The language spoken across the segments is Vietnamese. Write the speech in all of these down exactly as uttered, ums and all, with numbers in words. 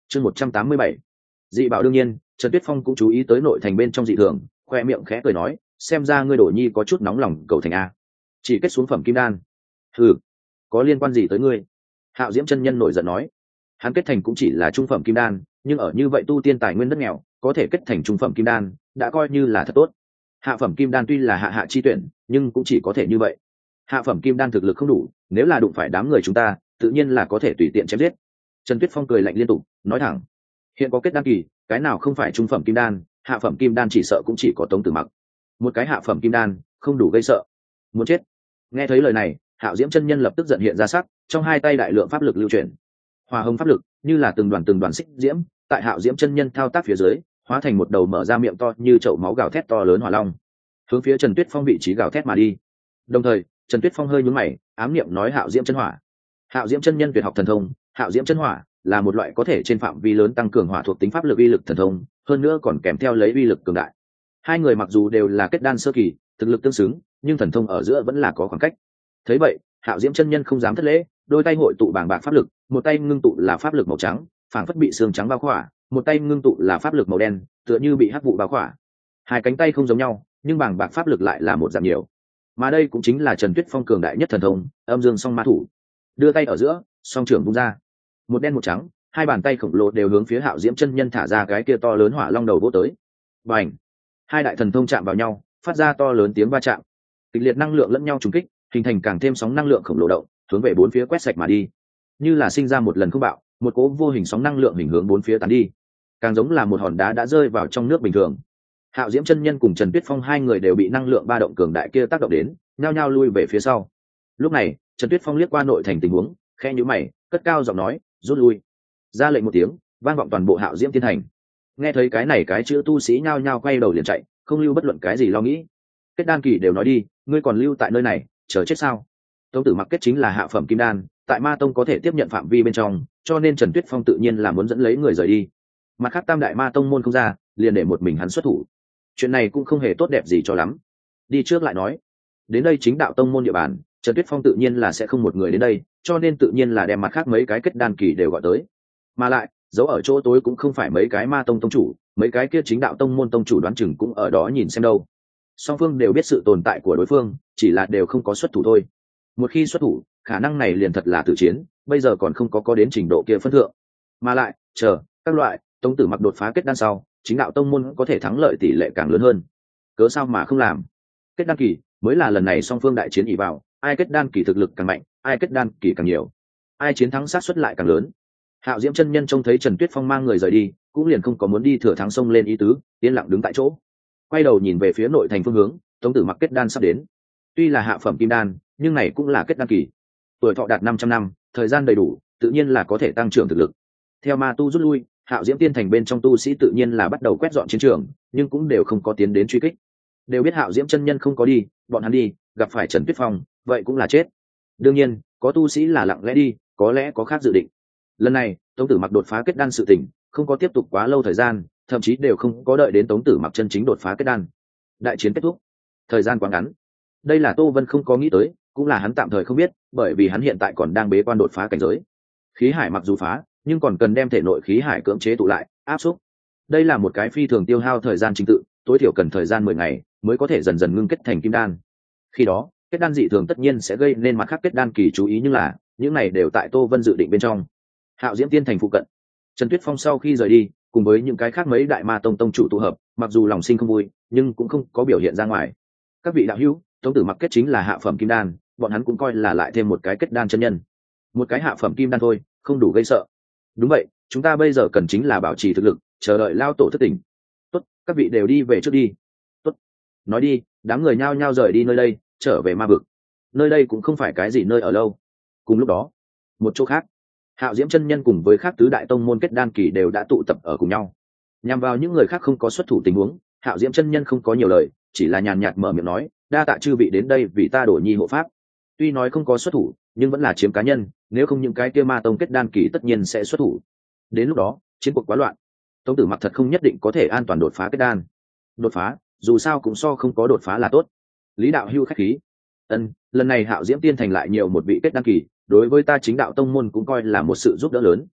chương một trăm tám mươi bảy dị bảo. Đương nhiên Trần Tuyết Phong cũng chú ý tới nội thành bên trong dị thường, khoe miệng khẽ cười nói, xem ra ngươi Đổ Nhi có chút nóng lòng cầu thành a. Chỉ kết xuống phẩm kim đan. Ừ, có liên quan gì tới ngươi? Hạo Diễm chân nhân nổi giận nói. Hắn kết thành cũng chỉ là trung phẩm kim đan, nhưng ở như vậy tu tiên tài nguyên đất nghèo, có thể kết thành trung phẩm kim đan đã coi như là thật tốt. Hạ phẩm kim đan tuy là hạ hạ chi tuyển, nhưng cũng chỉ có thể như vậy. Hạ phẩm kim đan thực lực không đủ, nếu là đụng phải đám người chúng ta, tự nhiên là có thể tùy tiện chém giết. Trần Tuyết Phong cười lạnh liên tục, nói thẳng, hiện có kết đan kỳ, cái nào không phải trung phẩm kim đan, hạ phẩm kim đan chỉ sợ cũng chỉ có Tống Tử Mặc. Một cái hạ phẩm kim đan, không đủ gây sợ. Muốn chết. Nghe thấy lời này, Hạo Diễm chân nhân lập tức giận hiện ra sắc, trong hai tay đại lượng pháp lực lưu chuyển. Hỏa hồng pháp lực, như là từng đoàn từng đoàn xích diễm, tại Hạo Diễm chân nhân thao tác phía dưới, hóa thành một đầu mở ra miệng to như chậu máu gào thét to lớn hỏa long, hướng phía Trần Tuyết Phong vị trí gào thét mà đi. Đồng thời, Trần Tuyết Phong hơi nhướng mày, ám niệm nói Hạo Diễm chân hỏa. Hạo Diễm chân nhân tuyệt học thần thông, Hạo Diễm chân hỏa là một loại có thể trên phạm vi lớn tăng cường hỏa thuộc tính pháp lực uy lực thần thông, hơn nữa còn kèm theo lấy uy lực cường đại. Hai người mặc dù đều là kết đan sơ kỳ, thực lực tương xứng, nhưng thần thông ở giữa vẫn là có khoảng cách. Thấy vậy, Hạo Diễm chân nhân không dám thất lễ, đôi tay hội tụ bàng bạc pháp lực, một tay ngưng tụ là pháp lực màu trắng, phảng phất bị xương trắng bao khỏa, một tay ngưng tụ là pháp lực màu đen, tựa như bị hắc vụ bao khỏa. Hai cánh tay không giống nhau, nhưng bàng bạc pháp lực lại là một dạng nhiều. Mà đây cũng chính là Trần Tuyết Phong cường đại nhất thần thông, Âm Dương Song Ma Thủ. Đưa tay ở giữa, song trưởng vung ra, một đen một trắng, hai bàn tay khổng lồ đều hướng phía Hạo Diễm chân nhân thả ra cái kia to lớn hỏa long đầu vỗ tới. Bành! Hai đại thần thông chạm vào nhau, phát ra to lớn tiếng va chạm. Kịch liệt năng lượng lẫn nhau trùng kích, hình thành càng thêm sóng năng lượng khổng lồ động, hướng về bốn phía quét sạch mà đi. Như là sinh ra một lần không bạo, một cỗ vô hình sóng năng lượng hình hướng bốn phía tán đi, càng giống là một hòn đá đã rơi vào trong nước bình thường. Hạo Diễm chân nhân cùng Trần Tuyết Phong hai người đều bị năng lượng ba động cường đại kia tác động đến, nhao nhao lui về phía sau. Lúc này, Trần Tuyết Phong liếc qua nội thành tình huống, khẽ nhíu mày, cất cao giọng nói, rút lui. Ra lệnh một tiếng, vang vọng toàn bộ Hạo Diễm Tiên Thành. Nghe thấy cái này cái chữ tu sĩ nhao nhao quay đầu liền chạy, không lưu bất luận cái gì lo nghĩ. Kết đan kỳ đều nói đi, ngươi còn lưu tại nơi này, chờ chết sao? Tống Tử Mặc kết chính là hạ phẩm kim đan, tại Ma Tông có thể tiếp nhận phạm vi bên trong, cho nên Trần Tuyết Phong tự nhiên là muốn dẫn lấy người rời đi. Mặt khác Tam đại Ma Tông môn không ra, liền để một mình hắn xuất thủ. Chuyện này cũng không hề tốt đẹp gì cho lắm. Đi trước lại nói. Đến đây chính đạo tông môn địa bàn, Trần Tuyết Phong tự nhiên là sẽ không một người đến đây, cho nên tự nhiên là đem mặt khác mấy cái kết đan kỳ đều gọi tới. Mà lại, giấu ở chỗ tối cũng không phải mấy cái Ma Tông tông chủ, mấy cái kia chính đạo tông môn tông chủ đoán chừng cũng ở đó nhìn xem đâu. Song phương đều biết sự tồn tại của đối phương, chỉ là đều không có xuất thủ thôi. Một khi xuất thủ, khả năng này liền thật là tử chiến, bây giờ còn không có có đến trình độ kia phân thượng. Mà lại, chờ, các loại, Tống Tử Mặc đột phá kết đan sau, chính đạo tông môn có thể thắng lợi tỷ lệ càng lớn hơn. Cớ sao mà không làm? Kết đan kỳ mới là lần này song phương đại chiến ỷ vào, ai kết đan kỳ thực lực càng mạnh, ai kết đan kỳ càng nhiều, ai chiến thắng sát suất lại càng lớn. Hạo Diễm chân nhân trông thấy Trần Tuyết Phong mang người rời đi, cũng liền không có muốn đi thừa thắng sông lên ý tứ, yên lặng đứng tại chỗ. Quay đầu nhìn về phía nội thành phương hướng, Tống Tử Mặc kết đan sắp đến. Tuy là hạ phẩm kim đan, nhưng này cũng là kết đan kỳ. Tuổi thọ đạt năm trăm năm, thời gian đầy đủ, tự nhiên là có thể tăng trưởng thực lực. Theo ma tu rút lui, Hạo Diễm Tiên Thành bên trong tu sĩ tự nhiên là bắt đầu quét dọn chiến trường, nhưng cũng đều không có tiến đến truy kích. Đều biết Hạo Diễm chân nhân không có đi, bọn hắn đi, gặp phải Trần Tuyết Phong, vậy cũng là chết. Đương nhiên, có tu sĩ là lặng lẽ đi, có lẽ có khác dự định. Lần này, Tống Tử Mặc đột phá kết đan sự tình, không có tiếp tục quá lâu thời gian, thậm chí đều không có đợi đến Tống Tử Mặc chân chính đột phá kết đan. Đại chiến kết thúc, thời gian quá ngắn. Đây là Tô Vân không có nghĩ tới, cũng là hắn tạm thời không biết, bởi vì hắn hiện tại còn đang bế quan đột phá cảnh giới. Khí hải mặc dù phá, nhưng còn cần đem thể nội khí hải cưỡng chế tụ lại, áp xúc. Đây là một cái phi thường tiêu hao thời gian chính tự, tối thiểu cần thời gian mười ngày mới có thể dần dần ngưng kết thành kim đan. Khi đó, kết đan dị thường tất nhiên sẽ gây nên mặt khác kết đan kỳ chú ý, nhưng là những này đều tại Tô Vân dự định bên trong. Hạo Diễm Tiên Thành phụ cận, Trần Tuyết Phong sau khi rời đi, cùng với những cái khác mấy đại ma tông tông chủ tụ hợp, mặc dù lòng sinh không vui, nhưng cũng không có biểu hiện ra ngoài. Các vị đạo hữu, Tống Tử Mặc kết chính là hạ phẩm kim đan, bọn hắn cũng coi là lại thêm một cái kết đan chân nhân. Một cái hạ phẩm kim đan thôi, không đủ gây sợ. Đúng vậy, chúng ta bây giờ cần chính là bảo trì thực lực, chờ đợi lao tổ thất tỉnh. Tốt, các vị đều đi về trước đi. Tốt. Nói đi, đám người nhao nhao rời đi nơi đây, trở về ma vực. Nơi đây cũng không phải cái gì nơi ở lâu. Cùng lúc đó, một chỗ khác, Hạo Diễm chân nhân cùng với các tứ đại tông môn kết đan kỳ đều đã tụ tập ở cùng nhau. Nhằm vào những người khác không có xuất thủ tình huống, Hạo Diễm chân nhân không có nhiều lời, chỉ là nhàn nhạt mở miệng nói, đa tạ chư vị đến đây vì ta Đổ Nhi hộ pháp. Tuy nói không có xuất thủ, nhưng vẫn là chiếm cá nhân, nếu không những cái kia ma tông kết đan kỳ tất nhiên sẽ xuất thủ. Đến lúc đó, chiến cuộc quá loạn. Tống Tử Mặc thật không nhất định có thể an toàn đột phá kết đan. Đột phá, dù sao cũng so không có đột phá là tốt. Lý đạo hưu khách khí. Ân, lần này Hạo Diễm Tiên Thành lại nhiều một vị kết đan kỳ, đối với ta chính đạo tông môn cũng coi là một sự giúp đỡ lớn.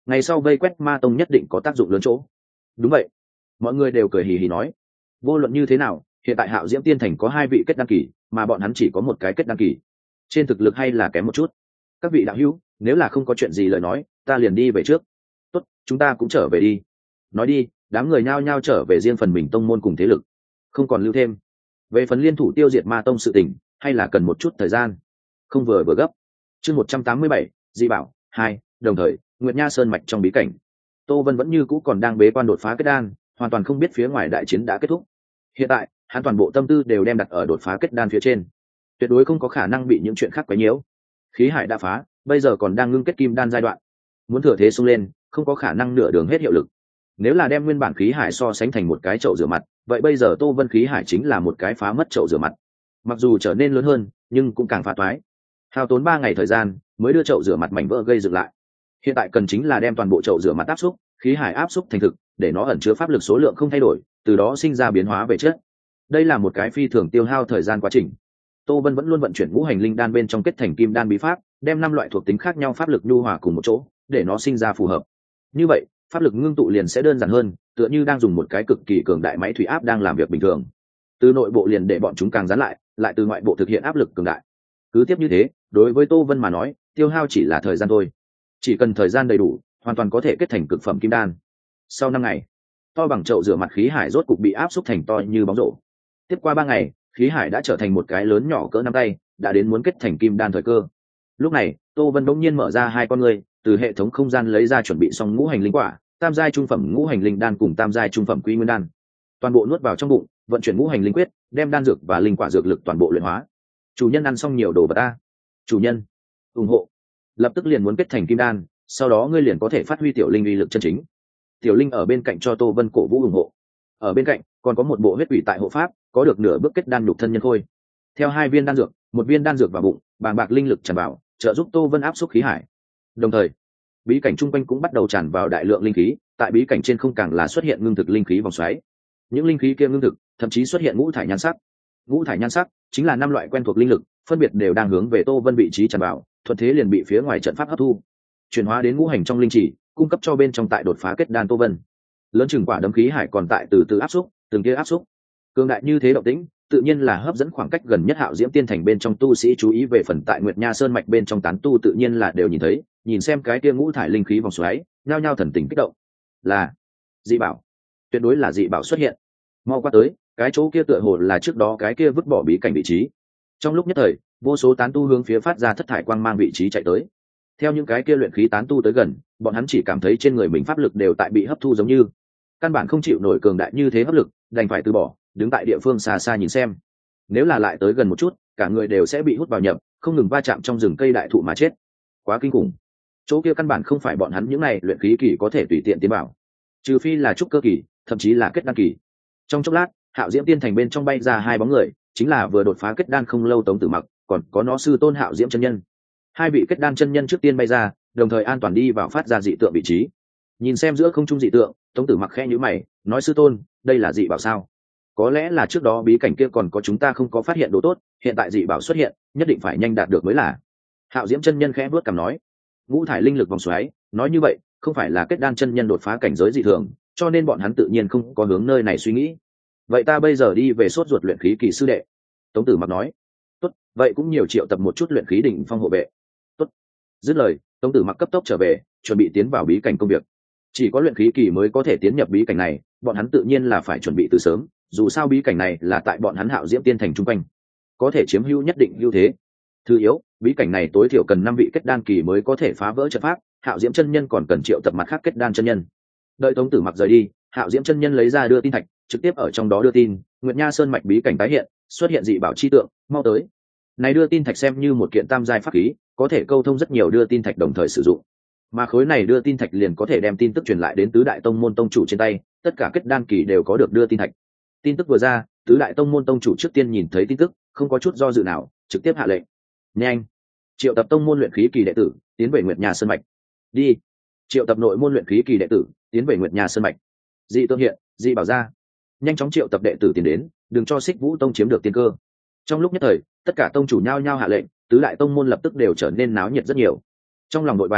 ngày sau vây quét ma tông nhất định có tác dụng lớn chỗ. Đúng vậy, mọi người đều cười hì hì nói. Vô luận như thế nào, hiện tại Hạo Diễm Tiên Thành có hai vị kết đan kỳ, mà bọn hắn chỉ có một cái kết đan kỳ, trên thực lực hay là kém một chút. Các vị đạo hữu, nếu là không có chuyện gì lời nói, ta liền đi về trước. Tốt, chúng ta cũng trở về đi. Nói đi, đám người nhao nhao trở về riêng phần mình tông môn cùng thế lực, không còn lưu thêm. Về phần liên thủ tiêu diệt ma tông sự tình, hay là cần một chút thời gian, không vừa vừa gấp. Chương một trăm tám mươi bảy, Di Bảo hai, đồng thời, Nguyệt Nha Sơn mạch trong bí cảnh, Tô Vân vẫn như cũ còn đang bế quan đột phá kết đan, hoàn toàn không biết phía ngoài đại chiến đã kết thúc. Hiện tại, hắn toàn bộ tâm tư đều đem đặt ở đột phá kết đan phía trên, tuyệt đối không có khả năng bị những chuyện khác quấy nhiễu. Khí hải đã phá, bây giờ còn đang ngưng kết kim đan giai đoạn, muốn thừa thế xông lên, không có khả năng nửa đường hết hiệu lực. Nếu là đem nguyên bản khí hải so sánh thành một cái chậu rửa mặt, vậy bây giờ Tô Vân khí hải chính là một cái phá mất chậu rửa mặt. Mặc dù trở nên lớn hơn, nhưng cũng càng phá toái. Hao tốn ba ngày thời gian mới đưa chậu rửa mặt mảnh vỡ gây dựng lại. Hiện tại cần chính là đem toàn bộ chậu rửa mặt áp xúc, khí hải áp xúc thành thực, để nó ẩn chứa pháp lực số lượng không thay đổi, từ đó sinh ra biến hóa về chất. Đây là một cái phi thường tiêu hao thời gian quá trình. Tô Vân vẫn luôn vận chuyển ngũ hành linh đan bên trong kết thành kim đan bí pháp, đem năm loại thuộc tính khác nhau pháp lực nhu hòa cùng một chỗ, để nó sinh ra phù hợp. Như vậy, pháp lực ngưng tụ liền sẽ đơn giản hơn, tựa như đang dùng một cái cực kỳ cường đại máy thủy áp đang làm việc bình thường. Từ nội bộ liền để bọn chúng càng dán lại, lại từ ngoại bộ thực hiện áp lực cường đại. Cứ tiếp như thế, đối với Tô Vân mà nói, tiêu hao chỉ là thời gian thôi. Chỉ cần thời gian đầy đủ, hoàn toàn có thể kết thành cực phẩm kim đan. Sau năm ngày, to bằng chậu rửa mặt khí hải rốt cục bị áp xúc thành to như bóng rổ. Tiếp qua ba ngày, khí hải đã trở thành một cái lớn nhỏ cỡ nắm tay, đã đến muốn kết thành kim đan thời cơ. Lúc này, Tô Vân bỗng nhiên mở ra hai con ngươi, từ hệ thống không gian lấy ra chuẩn bị xong ngũ hành linh quả, tam giai trung phẩm ngũ hành linh đan cùng tam giai trung phẩm quy nguyên đan, toàn bộ nuốt vào trong bụng, vận chuyển ngũ hành linh quyết, đem đan dược và linh quả dược lực toàn bộ luyện hóa. Chủ nhân ăn xong nhiều đồ vật ta. Chủ nhân, ủng hộ. Lập tức liền muốn kết thành kim đan, sau đó ngươi liền có thể phát huy tiểu linh uy lực chân chính. Tiểu linh ở bên cạnh cho Tô Vân cổ vũ ủng hộ. Ở bên cạnh còn có một bộ huyết quỷ tại hộ pháp, có được nửa bước kết đan nhục thân nhân khôi. Theo hai viên đan dược, một viên đan dược vào bụng, bàng bạc linh lực tràn vào, trợ giúp Tô Vân áp xúc khí hải. Đồng thời, bí cảnh trung quanh cũng bắt đầu tràn vào đại lượng linh khí, tại bí cảnh trên không càng là xuất hiện ngưng thực linh khí vòng xoáy. Những linh khí kia ngưng thực, thậm chí xuất hiện ngũ thải nhan sắc. Ngũ thải nhan sắc chính là năm loại quen thuộc linh lực, phân biệt đều đang hướng về Tô Vân vị trí tràn vào, thuận thế liền bị phía ngoài trận pháp hấp thu, chuyển hóa đến ngũ hành trong linh chỉ, cung cấp cho bên trong tại đột phá kết đan Tô Vân. Lớn chừng quả đấm khí hải còn tại từ từ áp xúc, từng kia áp xúc. Cường đại như thế động tĩnh, tự nhiên là hấp dẫn khoảng cách gần nhất Hạo Diễm Tiên Thành bên trong tu sĩ chú ý. Về phần tại Nguyệt Nha Sơn mạch bên trong tán tu tự nhiên là đều nhìn thấy, nhìn xem cái kia ngũ thải linh khí vòng xoáy, nhao nhao thần tình kích động. Là dị bảo, tuyệt đối là dị bảo xuất hiện. Mau qua tới, cái chỗ kia tựa hồ là trước đó cái kia vứt bỏ bí cảnh vị trí. Trong lúc nhất thời, vô số tán tu hướng phía phát ra thất thải quang mang vị trí chạy tới. Theo những cái kia luyện khí tán tu tới gần, bọn hắn chỉ cảm thấy trên người mình pháp lực đều tại bị hấp thu, giống như căn bản không chịu nổi cường đại như thế hấp lực, đành phải từ bỏ, đứng tại địa phương xa xa nhìn xem. Nếu là lại tới gần một chút, cả người đều sẽ bị hút vào nhập, không ngừng va chạm trong rừng cây đại thụ mà chết. Quá kinh khủng. Chỗ kia căn bản không phải bọn hắn những này luyện khí kỳ có thể tùy tiện tiến vào, trừ phi là trúc cơ kỳ, thậm chí là kết đan kỳ. Trong chốc lát, Hạo Diễm Tiên Thành bên trong bay ra hai bóng người, chính là vừa đột phá kết đan không lâu Tống Tử Mặc, còn có nó sư tôn Hạo Diễm chân nhân. Hai vị kết đan chân nhân trước tiên bay ra, đồng thời an toàn đi vào phát ra dị tượng vị trí. Nhìn xem giữa không trung dị tượng, Tống Tử Mặc khẽ nhíu mày, nói: sư tôn, đây là dị bảo sao? Có lẽ là trước đó bí cảnh kia còn có chúng ta không có phát hiện đồ tốt, hiện tại dị bảo xuất hiện, nhất định phải nhanh đạt được mới là. Hạo Diễm chân nhân khẽ vuốt cằm nói: ngũ thải linh lực vòng xoáy, nói như vậy, không phải là kết đan chân nhân đột phá cảnh giới dị thường, cho nên bọn hắn tự nhiên không có hướng nơi này suy nghĩ. Vậy ta bây giờ đi về sốt ruột luyện khí kỳ sư đệ. Tống Tử Mặc nói: tốt, vậy cũng nhiều triệu tập một chút luyện khí đỉnh phong hộ vệ. Tốt. Dứt lời, Tống Tử Mặc cấp tốc trở về, chuẩn bị tiến vào bí cảnh công việc. Chỉ có luyện khí kỳ mới có thể tiến nhập bí cảnh này, bọn hắn tự nhiên là phải chuẩn bị từ sớm, dù sao bí cảnh này là tại bọn hắn Hạo Diễm Tiên Thành trung quanh, có thể chiếm hữu nhất định ưu thế. Thứ yếu, bí cảnh này tối thiểu cần năm vị kết đan kỳ mới có thể phá vỡ trận pháp, Hạo Diễm chân nhân còn cần triệu tập mặt khác kết đan chân nhân. Đợi Tống Tử Mặc rời đi, Hạo Diễm chân nhân lấy ra đưa tin thạch, trực tiếp ở trong đó đưa tin: Nguyệt Nha Sơn mạch bí cảnh tái hiện, xuất hiện dị bảo chi tượng, mau tới. Này đưa tin thạch xem như một kiện tam giai pháp khí, có thể câu thông rất nhiều đưa tin thạch đồng thời sử dụng. Mà khối này đưa tin thạch liền có thể đem tin tức truyền lại đến tứ đại tông môn tông chủ trên tay, tất cả kết đan kỳ đều có được đưa tin thạch. Tin tức vừa ra, tứ đại tông môn tông chủ trước tiên nhìn thấy tin tức, không có chút do dự nào, trực tiếp hạ lệnh: nhanh, triệu tập tông môn luyện khí kỳ đệ tử tiến về Nguyệt Nha Sơn mạch. Đi, triệu tập nội môn luyện khí kỳ đệ tử tiến về Nguyệt Nha Sơn mạch. Dị tương hiện, dị bảo ra, nhanh chóng triệu tập đệ tử tiến đến, đừng cho Xích Vũ tông chiếm được tiên cơ. Trong lúc nhất thời, tất cả tông chủ nhao nhao hạ lệnh, tứ đại tông môn lập tức đều trở nên náo nhiệt rất nhiều. Trong lòng nội vàng,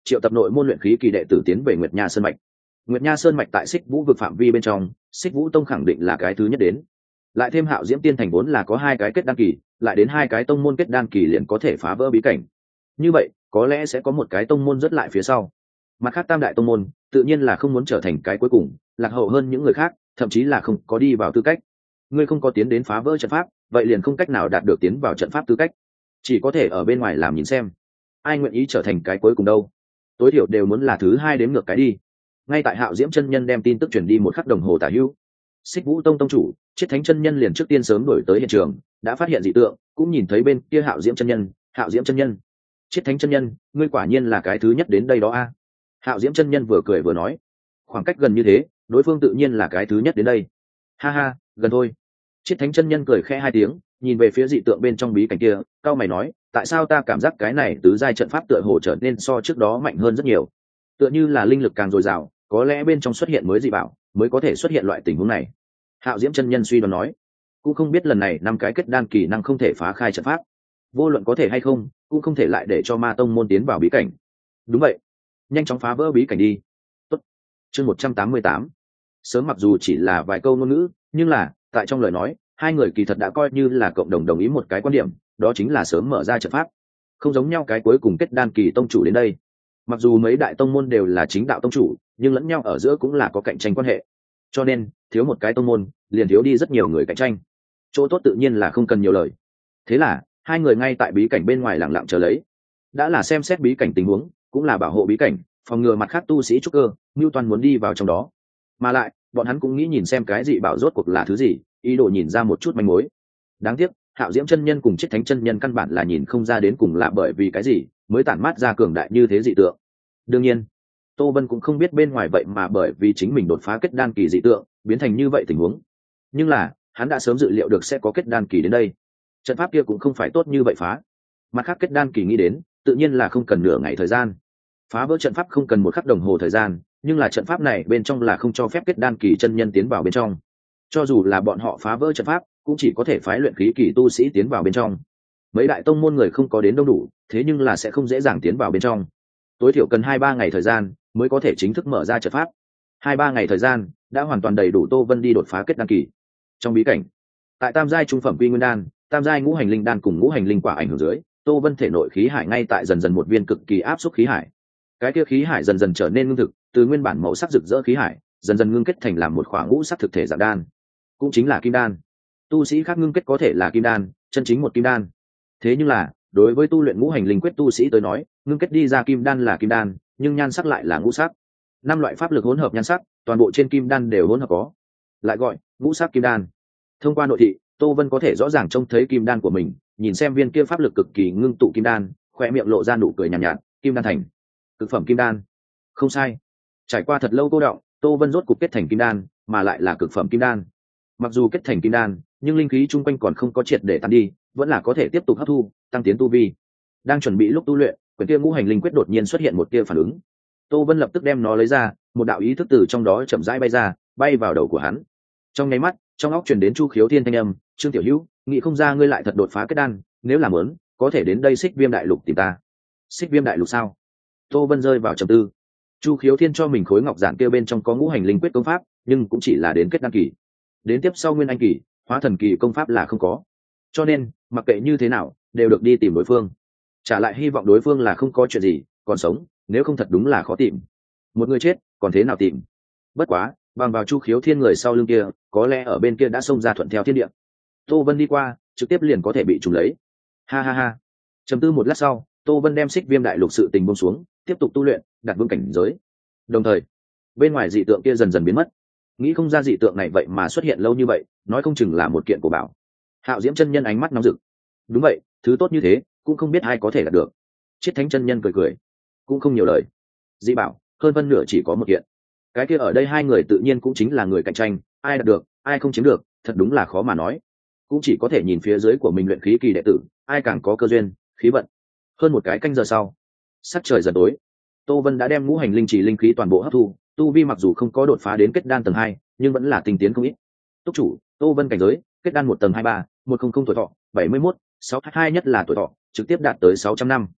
triệu tập nội môn luyện khí kỳ đệ tử tiến về Nguyệt Nha Sơn mạch. Nguyệt Nha Sơn mạch tại Xích Vũ vực phạm vi bên trong, Xích Vũ tông khẳng định là cái thứ nhất đến. Lại thêm Hạo Diễm Tiên thành vốn là có hai cái kết đan kỳ, lại đến hai cái tông môn kết đan kỳ liền có thể phá vỡ bí cảnh. Như vậy, có lẽ sẽ có một cái tông môn rất lại phía sau. Mặt khác tam đại tông môn, tự nhiên là không muốn trở thành cái cuối cùng, lạc hậu hơn những người khác, thậm chí là không có đi vào tư cách. Ngươi không có tiến đến phá vỡ trận pháp, vậy liền không cách nào đạt được tiến vào trận pháp tư cách, chỉ có thể ở bên ngoài làm nhìn xem. Ai nguyện ý trở thành cái cuối cùng đâu? Tối thiểu đều muốn là thứ hai đến ngược cái đi. Ngay tại Hạo Diễm chân nhân đem tin tức truyền đi một khắc đồng hồ tả hữu, Xích Vũ tông tông chủ Chiết Thánh chân nhân liền trước tiên sớm đổi tới hiện trường, đã phát hiện dị tượng, cũng nhìn thấy bên kia Hạo Diễm chân nhân. Hạo Diễm chân nhân, Chiết Thánh chân nhân, ngươi quả nhiên là cái thứ nhất đến đây đó a. Hạo Diễm chân nhân vừa cười vừa nói, khoảng cách gần như thế, đối phương tự nhiên là cái thứ nhất đến đây. Ha ha, gần thôi. Chiết Thánh chân nhân cười khẽ hai tiếng, nhìn về phía dị tượng bên trong bí cảnh kia, cao mày nói, tại sao ta cảm giác cái này tứ giai trận pháp tựa hồ trở nên so trước đó mạnh hơn rất nhiều, tựa như là linh lực càng dồi dào, có lẽ bên trong xuất hiện mới dị bảo, mới có thể xuất hiện loại tình huống này. Hạo Diễm chân nhân suy đoán nói, cũng không biết lần này năm cái kết đan kỳ năng không thể phá khai trận pháp, vô luận có thể hay không, cũng không thể lại để cho ma tông môn tiến vào bí cảnh. Đúng vậy, nhanh chóng phá vỡ bí cảnh đi. Tốt. Chương một trăm tám mươi tám. Sớm mặc dù chỉ là vài câu ngôn ngữ, nhưng là tại trong lời nói, hai người kỳ thật đã coi như là cộng đồng đồng ý một cái quan điểm, đó chính là sớm mở ra trận pháp. Không giống nhau cái cuối cùng kết đan kỳ tông chủ đến đây, mặc dù mấy đại tông môn đều là chính đạo tông chủ, nhưng lẫn nhau ở giữa cũng là có cạnh tranh quan hệ, cho nên thiếu một cái tông môn liền thiếu đi rất nhiều người cạnh tranh, chỗ tốt tự nhiên là không cần nhiều lời. Thế là hai người ngay tại bí cảnh bên ngoài lặng lặng chờ lấy, đã là xem xét bí cảnh tình huống, cũng là bảo hộ bí cảnh, phòng ngừa mặt khác tu sĩ trúc cơ mưu toàn muốn đi vào trong đó, mà lại bọn hắn cũng nghĩ nhìn xem cái dị bảo rốt cuộc là thứ gì, ý đồ nhìn ra một chút manh mối. Đáng tiếc Hạo Diễm chân nhân cùng Chiết Thánh chân nhân căn bản là nhìn không ra đến cùng là bởi vì cái gì mới tản mát ra cường đại như thế dị tượng. Đương nhiên Tô Vân cũng không biết bên ngoài vậy mà bởi vì chính mình đột phá kết đan kỳ dị tượng biến thành như vậy tình huống, nhưng là hắn đã sớm dự liệu được sẽ có kết đan kỳ đến đây. Trận pháp kia cũng không phải tốt như vậy phá, mặt khác kết đan kỳ nghĩ đến tự nhiên là không cần nửa ngày thời gian, phá vỡ trận pháp không cần một khắc đồng hồ thời gian, nhưng là trận pháp này bên trong là không cho phép kết đan kỳ chân nhân tiến vào bên trong, cho dù là bọn họ phá vỡ trận pháp cũng chỉ có thể phái luyện khí kỳ tu sĩ tiến vào bên trong. Mấy đại tông môn người không có đến đông đủ, thế nhưng là sẽ không dễ dàng tiến vào bên trong, tối thiểu cần hai ba ngày thời gian mới có thể chính thức mở ra trận pháp. Hai ba ngày thời gian đã hoàn toàn đầy đủ Tô Vân đi đột phá kết đan kỳ. Trong bí cảnh, tại tam giai trung phẩm quy nguyên đan, tam giai ngũ hành linh đan cùng ngũ hành linh quả ảnh hưởng dưới, Tô Vân thể nội khí hải ngay tại dần dần một viên cực kỳ áp suất khí hải. Cái kia khí hải dần dần trở nên ngưng thực, từ nguyên bản màu sắc rực rỡ khí hải dần dần ngưng kết thành làm một khoảng ngũ sắc thực thể dạng đan, cũng chính là kim đan. Tu sĩ khác ngưng kết có thể là kim đan, chân chính một kim đan. Thế nhưng là đối với tu luyện ngũ hành linh quyết tu sĩ tới nói, ngưng kết đi ra kim đan là kim đan, nhưng nhan sắc lại là ngũ sắc. Năm loại pháp lực hỗn hợp nhan sắc, toàn bộ trên kim đan đều hỗn hợp có, lại gọi ngũ sắc kim đan. Thông qua nội thị, Tô Vân có thể rõ ràng trông thấy kim đan của mình, nhìn xem viên kia pháp lực cực kỳ ngưng tụ kim đan, khoe miệng lộ ra nụ cười nhàn nhạt, nhạt, kim đan thành cực phẩm kim đan. Không sai, trải qua thật lâu cô đọng, Tô Vân rốt cục kết thành kim đan, mà lại là cực phẩm kim đan. Mặc dù kết thành kim đan, nhưng linh khí chung quanh còn không có triệt để tan đi, vẫn là có thể tiếp tục hấp thu, tăng tiến tu vi. Đang chuẩn bị lúc tu luyện, quyển kia ngũ hành linh quyết đột nhiên xuất hiện một tia phản ứng. Tô Vân lập tức đem nó lấy ra, một đạo ý thức từ trong đó chậm rãi bay ra, bay vào đầu của hắn. Trong nháy mắt, trong óc truyền đến Chu Khiếu Thiên thanh âm, "Trương tiểu hữu, nghĩ không ra ngươi lại thật đột phá kết đan, nếu làm muốn, có thể đến đây Xích Viêm đại lục tìm ta." Xích Viêm đại lục sao? Tô Vân rơi vào trầm tư. Chu Khiếu Thiên cho mình khối ngọc giản kia bên trong có ngũ hành linh quyết công pháp, nhưng cũng chỉ là đến kết đan kỳ. Đến tiếp sau nguyên anh kỳ, hóa thần kỳ công pháp là không có. Cho nên, mặc kệ như thế nào, đều được đi tìm đối phương. Trả lại hy vọng đối phương là không có chuyện gì, còn sống, nếu không thật đúng là khó tìm. Một người chết, còn thế nào tìm? Bất quá, bằng vào Chu Khiếu Thiên người sau lưng kia, có lẽ ở bên kia đã xông ra thuận theo thiên địa. Tô Vân đi qua, trực tiếp liền có thể bị trùng lấy. Ha ha ha. Trầm tư một lát sau, Tô Vân đem Xích Viêm đại lục sự tình buông xuống, tiếp tục tu luyện, đặt vững cảnh giới. Đồng thời, bên ngoài dị tượng kia dần dần biến mất. Nghĩ không ra dị tượng này vậy mà xuất hiện lâu như vậy, nói không chừng là một kiện của bảo. Hạo Diễm chân nhân ánh mắt nóng rực. Đúng vậy, thứ tốt như thế, cũng không biết ai có thể đạt được. Chiết Thánh chân nhân cười cười, cũng không nhiều lời. Dị bảo, hơn phân nửa chỉ có một kiện. Cái kia ở đây hai người tự nhiên cũng chính là người cạnh tranh, ai đạt được, ai không chiếm được, thật đúng là khó mà nói. Cũng chỉ có thể nhìn phía dưới của mình luyện khí kỳ đệ tử, ai càng có cơ duyên, khí vận. Hơn một cái canh giờ sau, sắc trời dần tối, Tô Vân đã đem ngũ hành linh chỉ linh khí toàn bộ hấp thu, tu vi mặc dù không có đột phá đến kết đan tầng hai, nhưng vẫn là tinh tiến không ít. Túc chủ, Tô Vân cảnh giới, kết đan một tầng hai ba, một không không tuổi thọ, bảy mươi mốt, sáu hai nhất là tuổi thọ, trực tiếp đạt tới sáu trăm năm.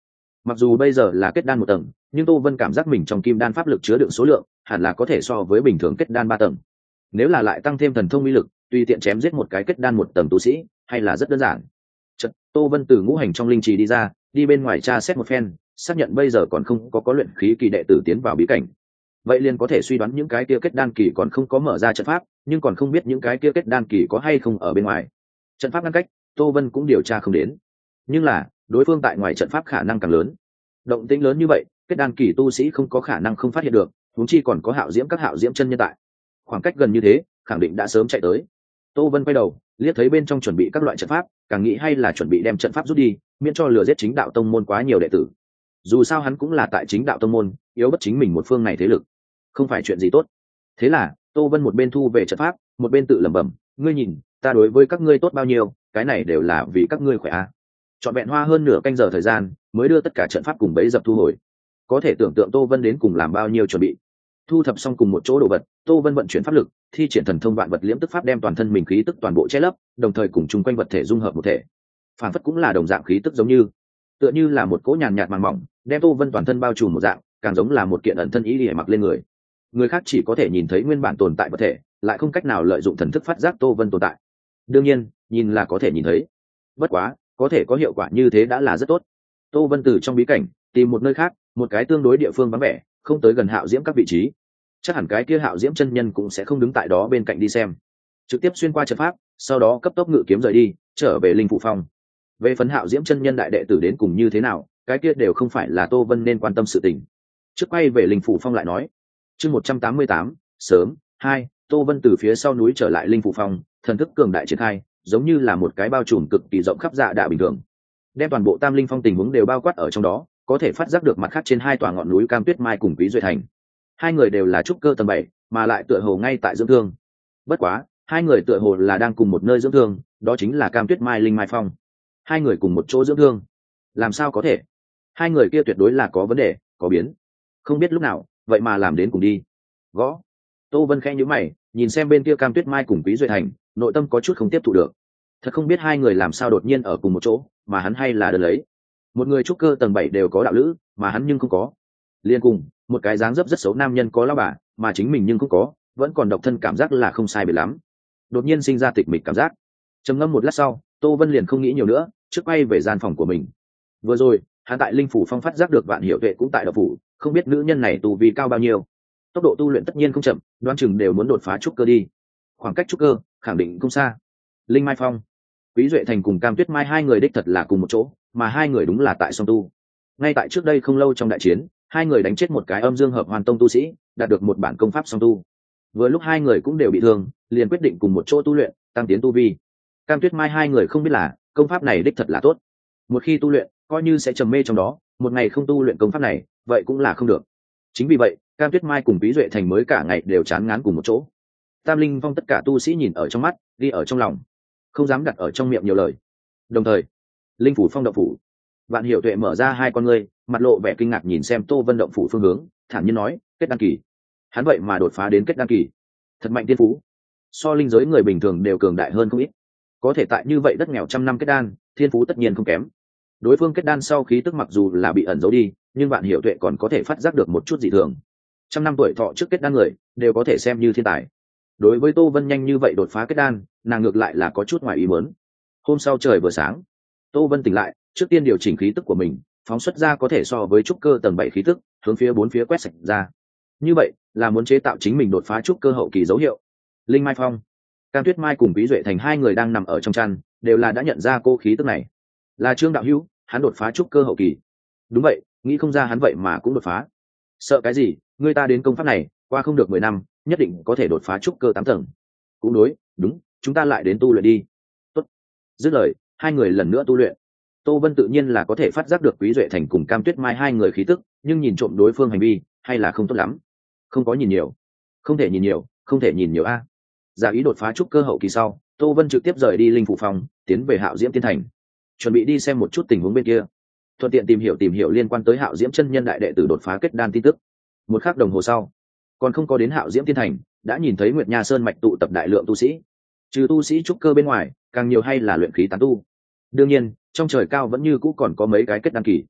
Mặc dù bây giờ là kết đan một tầng, nhưng Tô Vân cảm giác mình trong kim đan pháp lực chứa đựng số lượng hẳn là có thể so với bình thường kết đan ba tầng. Nếu là lại tăng thêm thần thông uy lực, tùy tiện chém giết một cái kết đan một tầng tu sĩ, hay là rất đơn giản. Chợt, Tô Vân từ ngũ hành trong linh trì đi ra, đi bên ngoài tra xét một phen, xác nhận bây giờ còn không có có luyện khí kỳ đệ tử tiến vào bí cảnh. Vậy liền có thể suy đoán những cái kia kết đan kỳ còn không có mở ra trận pháp, nhưng còn không biết những cái kia kết đan kỳ có hay không ở bên ngoài. Trận pháp ngăn cách, Tô Vân cũng điều tra không đến. Nhưng là, đối phương tại ngoài trận pháp khả năng càng lớn. Động tĩnh lớn như vậy, kết đan kỳ tu sĩ không có khả năng không phát hiện được, huống chi còn có Hạo Diễm các Hạo Diễm chân nhân tại. Khoảng cách gần như thế, khẳng định đã sớm chạy tới. Tô Vân quay đầu, liếc thấy bên trong chuẩn bị các loại trận pháp, càng nghĩ hay là chuẩn bị đem trận pháp rút đi, miễn cho lừa giết chính đạo tông môn quá nhiều đệ tử. Dù sao hắn cũng là tại chính đạo tông môn, yếu bất chính mình một phương này thế lực, không phải chuyện gì tốt. Thế là, Tô Vân một bên thu về trận pháp, một bên tự lẩm bẩm, ngươi nhìn, ta đối với các ngươi tốt bao nhiêu, cái này đều là vì các ngươi khỏe a. Trọn vẹn hoa hơn nửa canh giờ thời gian, mới đưa tất cả trận pháp cùng bẫy dập thu hồi. Có thể tưởng tượng Tô Vân đến cùng làm bao nhiêu chuẩn bị. Thu thập xong cùng một chỗ đồ vật, Tô Vân vận chuyển pháp lực, thi triển thần thông vạn vật liễm tức pháp đem toàn thân mình khí tức toàn bộ che lấp, đồng thời cùng chung quanh vật thể dung hợp một thể. Phản phất cũng là đồng dạng khí tức giống như, tựa như là một cỗ nhàn nhạt màng mỏng, đem Tô Vân toàn thân bao trùm một dạng, càng giống là một kiện ẩn thân ý liễu mặc lên người. Người khác chỉ có thể nhìn thấy nguyên bản tồn tại vật thể, lại không cách nào lợi dụng thần thức phát giác Tô Vân tồn tại. Đương nhiên, nhìn là có thể nhìn thấy. Bất quá, có thể có hiệu quả như thế đã là rất tốt. Tô Vân từ trong bí cảnh tìm một nơi khác, một cái tương đối địa phương vắng vẻ, không tới gần Hạo Diễm các vị trí. Chắc hẳn cái kia Hạo Diễm chân nhân cũng sẽ không đứng tại đó bên cạnh đi xem. Trực tiếp xuyên qua trận pháp, sau đó cấp tốc ngự kiếm rời đi, trở về Linh Phủ Phong. Về phần Hạo Diễm chân nhân đại đệ tử đến cùng như thế nào, cái kia đều không phải là Tô Vân nên quan tâm sự tình. Trước quay về Linh Phủ Phong lại nói. Chương một trăm tám mươi tám, sớm, hai, Tô Vân từ phía sau núi trở lại Linh Phủ Phong, thần thức cường đại triển khai, giống như là một cái bao trùm cực kỳ rộng khắp dạ đạ bình thường, đem toàn bộ Tam Linh Phong tình huống đều bao quát ở trong đó, có thể phát giác được mặt khác trên hai tòa ngọn núi Cam Tuyết Mai cùng Quý Duệ Thành. Hai người đều là trúc cơ tầng bảy, mà lại tựa hồ ngay tại dưỡng thương. Bất quá, hai người tựa hồ là đang cùng một nơi dưỡng thương, đó chính là Cam Tuyết Mai Linh Mai Phong. Hai người cùng một chỗ dưỡng thương, làm sao có thể? Hai người kia tuyệt đối là có vấn đề, có biến. Không biết lúc nào, vậy mà làm đến cùng đi. Gõ. Tô Vân khẽ nhíu mày, nhìn xem bên kia Cam Tuyết Mai cùng Quý Duệ Thành, nội tâm có chút không tiếp thụ được. Thật không biết hai người làm sao đột nhiên ở cùng một chỗ, mà hắn hay là đơn lấy. Một người trúc cơ tầng bảy đều có đạo lữ, mà hắn nhưng không có. Liên cùng, một cái dáng dấp rất xấu nam nhân có lão bà, mà chính mình nhưng không có, vẫn còn độc thân, cảm giác là không sai biệt lắm. Đột nhiên sinh ra tịch mịch cảm giác. Trầm ngâm một lát sau, Tô Vân liền không nghĩ nhiều nữa, trước quay về gian phòng của mình. Vừa rồi, hắn tại Linh Phủ Phong phát giác được Vạn Hiểu Tuệ cũng tại đạo phủ, không biết nữ nhân này tu vi cao bao nhiêu. Tốc độ tu luyện tất nhiên không chậm, đoán chừng đều muốn đột phá trúc cơ đi. Khoảng cách trúc cơ, khẳng định không xa. Linh Mai Phong, Quý Duệ Thành cùng Cam Tuyết Mai hai người đích thật là cùng một chỗ, mà hai người đúng là tại song tu. Ngay tại trước đây không lâu trong đại chiến, hai người đánh chết một cái âm dương hợp hoàn tông tu sĩ, đạt được một bản công pháp song tu. Vừa lúc hai người cũng đều bị thương, liền quyết định cùng một chỗ tu luyện, tăng tiến tu vi. Cam Tuyết Mai hai người không biết là công pháp này đích thật là tốt. Một khi tu luyện, coi như sẽ trầm mê trong đó, một ngày không tu luyện công pháp này, vậy cũng là không được. Chính vì vậy, Cam Tuyết Mai cùng Quý Duệ Thành mới cả ngày đều chán ngán cùng một chỗ. Tam Linh Phong tất cả tu sĩ nhìn ở trong mắt, đi ở trong lòng, không dám đặt ở trong miệng nhiều lời. Đồng thời, Linh Phủ Phong động phủ, Vạn Hiểu Tuệ mở ra hai con ngươi, mặt lộ vẻ kinh ngạc nhìn xem Tô Vân động phủ phương hướng, thản nhiên nói, kết đăng kỳ. Hắn vậy mà đột phá đến kết đăng kỳ, thật mạnh tiên phú. So linh giới người bình thường đều cường đại hơn không ít. Có thể tại như vậy đất nghèo trăm năm kết đan, thiên phú tất nhiên không kém. Đối phương kết đan sau khí tức mặc dù là bị ẩn giấu đi, nhưng Vạn Hiểu Tuệ còn có thể phát giác được một chút dị thường. Trăm năm tuổi thọ trước kết đan người, đều có thể xem như thiên tài. Đối với Tô Vân nhanh như vậy đột phá kết đan, nàng ngược lại là có chút ngoài ý muốn. Hôm sau trời vừa sáng, Tô Vân tỉnh lại, trước tiên điều chỉnh khí tức của mình, phóng xuất ra có thể so với trúc cơ tầng bảy khí tức, hướng phía bốn phía quét sạch ra. Như vậy, là muốn chế tạo chính mình đột phá trúc cơ hậu kỳ dấu hiệu. Linh Mai Phong, Cam Tuyết Mai cùng Quý Duệ Thành hai người đang nằm ở trong chăn, đều là đã nhận ra cô khí tức này. Là Trương đạo hữu, hắn đột phá trúc cơ hậu kỳ. Đúng vậy, nghĩ không ra hắn vậy mà cũng đột phá. Sợ cái gì, người ta đến công pháp này, qua không được mười năm, nhất định có thể đột phá trúc cơ tám tầng. Cũng đối, đúng, chúng ta lại đến tu luyện đi. Tốt. Dứt lời, hai người lần nữa tu luyện. Tô Vân tự nhiên là có thể phát giác được Quý Duệ Thành cùng Cam Tuyết Mai hai người khí tức, nhưng nhìn trộm đối phương hành vi, hay là không tốt lắm. Không có nhìn nhiều, không thể nhìn nhiều, không thể nhìn nhiều a. Giả ý đột phá trúc cơ hậu kỳ sau, Tô Vân trực tiếp rời đi Linh Phủ Phòng, tiến về Hạo Diễm Tiên Thành, chuẩn bị đi xem một chút tình huống bên kia, thuận tiện tìm hiểu tìm hiểu liên quan tới Hạo Diễm chân nhân đại đệ tử đột phá kết đan tin tức. Một khắc đồng hồ sau, còn không có đến Hạo Diễm Tiên Thành, đã nhìn thấy Nguyệt Nha Sơn mạch tụ tập đại lượng tu sĩ. Trừ tu sĩ trúc cơ bên ngoài, càng nhiều hay là luyện khí tán tu. Đương nhiên, trong trời cao vẫn như cũ còn có mấy cái kết đan kỳ.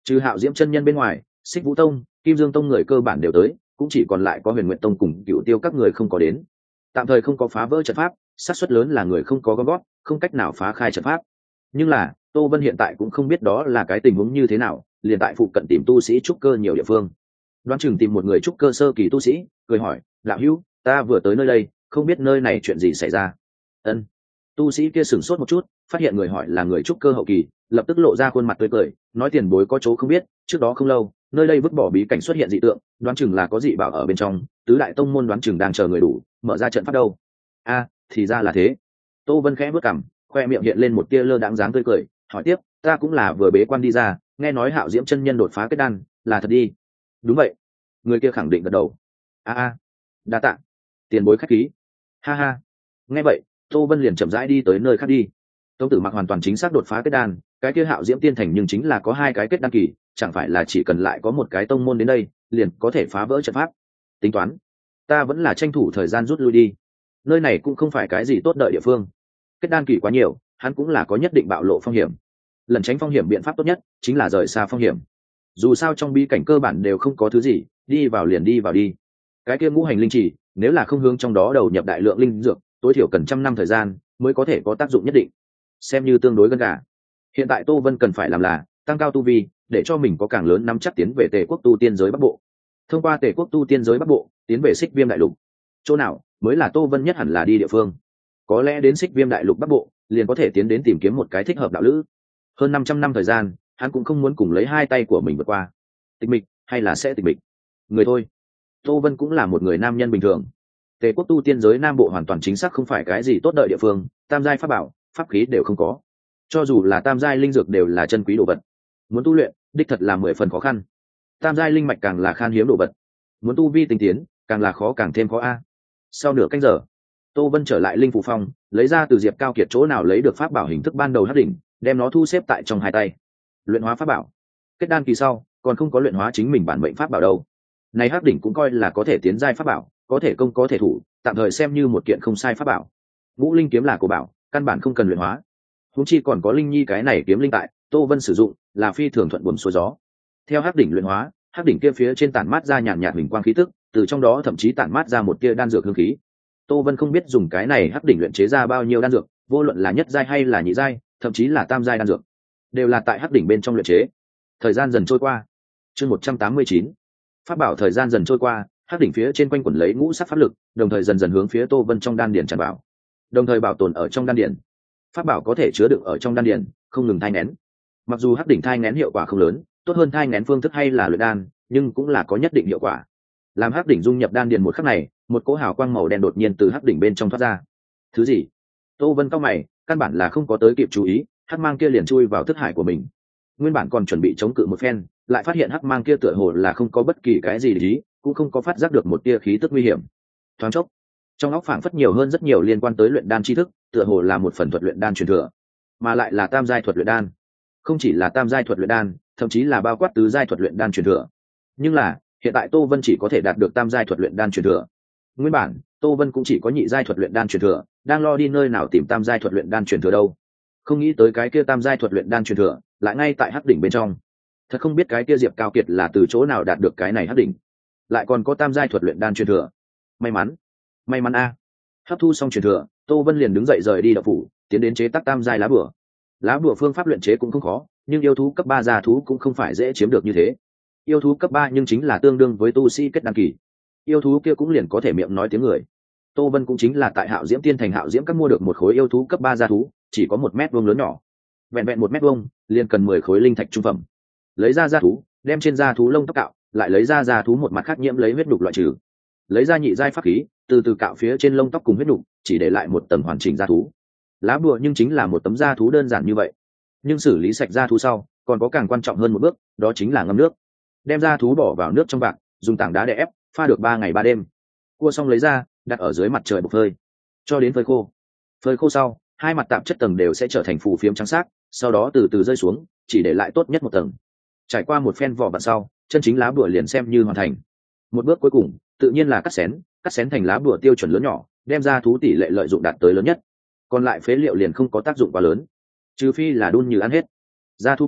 Trừ Hạo Diễm chân nhân bên ngoài, Xích Vũ Tông, Kim Dương Tông người cơ bản đều tới, cũng chỉ còn lại có Huyền Nguyện Tông cùng Cựu Tiêu các người không có đến. Tạm thời không có phá vỡ trận pháp, xác suất lớn là người không có gom gót, không cách nào phá khai trận pháp. Nhưng là Tô Vân hiện tại cũng không biết đó là cái tình huống như thế nào, liền tại phụ cận tìm tu sĩ trúc cơ nhiều địa phương. Đoán chừng tìm một người trúc cơ sơ kỳ tu sĩ, cười hỏi: "Đạo hữu, ta vừa tới nơi đây, không biết nơi này chuyện gì xảy ra?" Ân. Tu sĩ kia sửng sốt một chút, phát hiện người hỏi là người trúc cơ hậu kỳ, lập tức lộ ra khuôn mặt tươi cười, nói: "Tiền bối có chỗ không biết, trước đó không lâu, nơi đây vứt bỏ bí cảnh xuất hiện dị tượng, đoán chừng là có dị bảo ở bên trong, tứ đại tông môn đoán chừng đang chờ người đủ, mở ra trận pháp đâu." A, thì ra là thế. Tô Vân khẽ bước cằm, khoe miệng hiện lên một tia lơ đãng dáng tươi cười, hỏi tiếp: "Ta cũng là vừa bế quan đi ra, nghe nói Hạo Diễm chân nhân đột phá kết đan, là thật đi?" "Đúng vậy." Người kia khẳng định gật đầu. "A a, đa tạ, tiền bối khách khí." Ha ha. Nghe vậy, Tô Vân liền chậm rãi đi tới nơi khác đi. Tông Tử Mặc hoàn toàn chính xác đột phá kết đan, cái kia Hạo Diễm tiên thành nhưng chính là có hai cái kết đan kỳ, chẳng phải là chỉ cần lại có một cái tông môn đến đây, liền có thể phá vỡ trận pháp. Tính toán, ta vẫn là tranh thủ thời gian rút lui đi. Nơi này cũng không phải cái gì tốt đợi địa phương. Kết đan kỳ quá nhiều, hắn cũng là có nhất định bạo lộ phong hiểm. Lần tránh phong hiểm biện pháp tốt nhất chính là rời xa phong hiểm. Dù sao trong bí cảnh cơ bản đều không có thứ gì, đi vào liền đi vào đi. Cái kia ngũ hành linh chỉ, nếu là không hướng trong đó đầu nhập đại lượng linh dược, tối thiểu cần trăm năm thời gian mới có thể có tác dụng nhất định, xem như tương đối gần gà. Hiện tại Tô Vân cần phải làm là tăng cao tu vi, để cho mình có càng lớn nắm chắc tiến về Tề quốc tu tiên giới Bắc Bộ. Thông qua Tề quốc tu tiên giới Bắc Bộ, tiến về Xích Viêm đại lục. Chỗ nào mới là Tô Vân nhất hẳn là đi địa phương. Có lẽ đến Xích Viêm đại lục Bắc Bộ, liền có thể tiến đến tìm kiếm một cái thích hợp đạo lữ. Hơn năm trăm năm thời gian, hắn cũng không muốn cùng lấy hai tay của mình vượt qua. Tịch mịch hay là sẽ tịch mịch. Người thôi. Tô Vân cũng là một người nam nhân bình thường. Tề quốc tu tiên giới Nam Bộ hoàn toàn chính xác không phải cái gì tốt đợi địa phương, tam giai pháp bảo, pháp khí đều không có. Cho dù là tam giai linh dược đều là chân quý đồ vật. Muốn tu luyện, đích thật là mười phần khó khăn. Tam giai linh mạch càng là khan hiếm đồ vật. Muốn tu vi tinh tiến, càng là khó càng thêm khó a. Sau nửa canh giờ, Tô Vân trở lại linh phủ phong, lấy ra từ Diệp Cao Kiệt chỗ nào lấy được pháp bảo hình thức ban đầu hắc đỉnh, đem nó thu xếp tại trong hai tay. Luyện hóa pháp bảo. Kết đan kỳ sau, còn không có luyện hóa chính mình bản mệnh pháp bảo đâu. Này hắc đỉnh cũng coi là có thể tiến giai pháp bảo, có thể công có thể thủ, tạm thời xem như một kiện không sai pháp bảo. Ngũ linh kiếm là của bảo, căn bản không cần luyện hóa. Huống chi còn có linh nhi cái này kiếm linh tại, Tô Vân sử dụng là phi thường thuận buồm xuôi gió. Theo hắc đỉnh luyện hóa, hắc đỉnh kia phía trên tản mát ra nhàn nhạt huỳnh quang khí tức, từ trong đó thậm chí tản mát ra một tia đan dược hương khí. Tô Vân không biết dùng cái này hắc đỉnh luyện chế ra bao nhiêu đan dược, vô luận là nhất giai hay là nhị giai, thậm chí là tam giai đan dược, đều là tại hắc đỉnh bên trong luyện chế. Thời gian dần trôi qua. Chương một trăm tám mươi chín. Pháp bảo. Thời gian dần trôi qua, hắc đỉnh phía trên quanh quẩn lấy ngũ sắc pháp lực, đồng thời dần dần hướng phía Tô Vân trong đan điền tràn vào, đồng thời bảo tồn ở trong đan điền. Pháp bảo có thể chứa đựng ở trong đan điền, không ngừng thai nghén. Mặc dù hắc đỉnh thai nghén hiệu quả không lớn, tốt hơn thai nghén phương thức hay là luyện đan, nhưng cũng là có nhất định hiệu quả. Làm hắc đỉnh dung nhập đan điền một khắc này, một cỗ hào quang màu đen đột nhiên từ hắc đỉnh bên trong thoát ra. Thứ gì? Tô Vân cau mày, căn bản là không có tới kịp chú ý, hắc mang kia liền chui vào thức hải của mình. Nguyên bản còn chuẩn bị chống cự một phen, lại phát hiện hắc mang kia tựa hồ là không có bất kỳ cái gì để ý, cũng không có phát giác được một tia khí tức nguy hiểm. Thoáng chốc, trong óc phảng phất nhiều hơn rất nhiều liên quan tới luyện đan tri thức, tựa hồ là một phần thuật luyện đan truyền thừa, mà lại là tam giai thuật luyện đan. Không chỉ là tam giai thuật luyện đan, thậm chí là bao quát tứ giai thuật luyện đan truyền thừa. Nhưng là, hiện tại Tô Vân chỉ có thể đạt được tam giai thuật luyện đan truyền thừa. Nguyên bản, Tô Vân cũng chỉ có nhị giai thuật luyện đan truyền thừa, đang lo đi nơi nào tìm tam giai thuật luyện đan truyền thừa đâu. Không nghĩ tới cái kia tam giai thuật luyện đan truyền thừa, lại ngay tại hắc đỉnh bên trong. Thật không biết cái kia Diệp Cao Kiệt là từ chỗ nào đạt được cái này hắc đỉnh, lại còn có tam giai thuật luyện đan truyền thừa. May mắn, may mắn a. Hấp thu xong truyền thừa, Tô Vân liền đứng dậy rời đi đạo phủ, tiến đến chế tác tam giai lá bùa. Lá bùa phương pháp luyện chế cũng không khó, nhưng yêu thú cấp ba gia thú cũng không phải dễ chiếm được như thế. Yêu thú cấp ba nhưng chính là tương đương với tu sĩ kết đan kỳ. Yêu thú kia cũng liền có thể miệng nói tiếng người. Tô Vân cũng chính là tại Hạo Diễm Tiên thành Hạo Diễm các mua được một khối yêu thú cấp ba gia thú, chỉ có một mét vuông lớn nhỏ. Vẹn vẹn một mét vuông, liền cần mười khối linh thạch trung phẩm. Lấy ra gia thú, đem trên gia thú lông tóc cạo, lại lấy ra gia thú một mặt khác nhiễm lấy huyết đục loại trừ. Lấy ra nhị giai pháp khí, từ từ cạo phía trên lông tóc cùng huyết đục, chỉ để lại một tầng hoàn chỉnh gia thú. Lá bùa nhưng chính là một tấm gia thú đơn giản như vậy. Nhưng xử lý sạch gia thú sau, còn có càng quan trọng hơn một bước, đó chính là ngâm nước. Đem gia thú bỏ vào nước trong vạc, dùng tảng đá để ép, pha được ba ngày ba đêm. Cua xong lấy ra, đặt ở dưới mặt trời bốc phơi, cho đến phơi khô. Phơi khô sau, hai mặt tạp chất tầng đều sẽ trở thành phù phiếm trắng xác, sau đó từ từ rơi xuống, chỉ để lại tốt nhất một tầng. Trải qua một phen vỏ bạt sau, chân chính lá bùa liền xem như hoàn thành. Một bước cuối cùng, tự nhiên là cắt xén, cắt xén thành lá bùa tiêu chuẩn lớn nhỏ, đem ra thú tỷ lệ lợi dụng đạt tới lớn nhất. Còn lại phế liệu liền không có tác dụng quá lớn, trừ phi là đun như ăn hết. Ra thú kia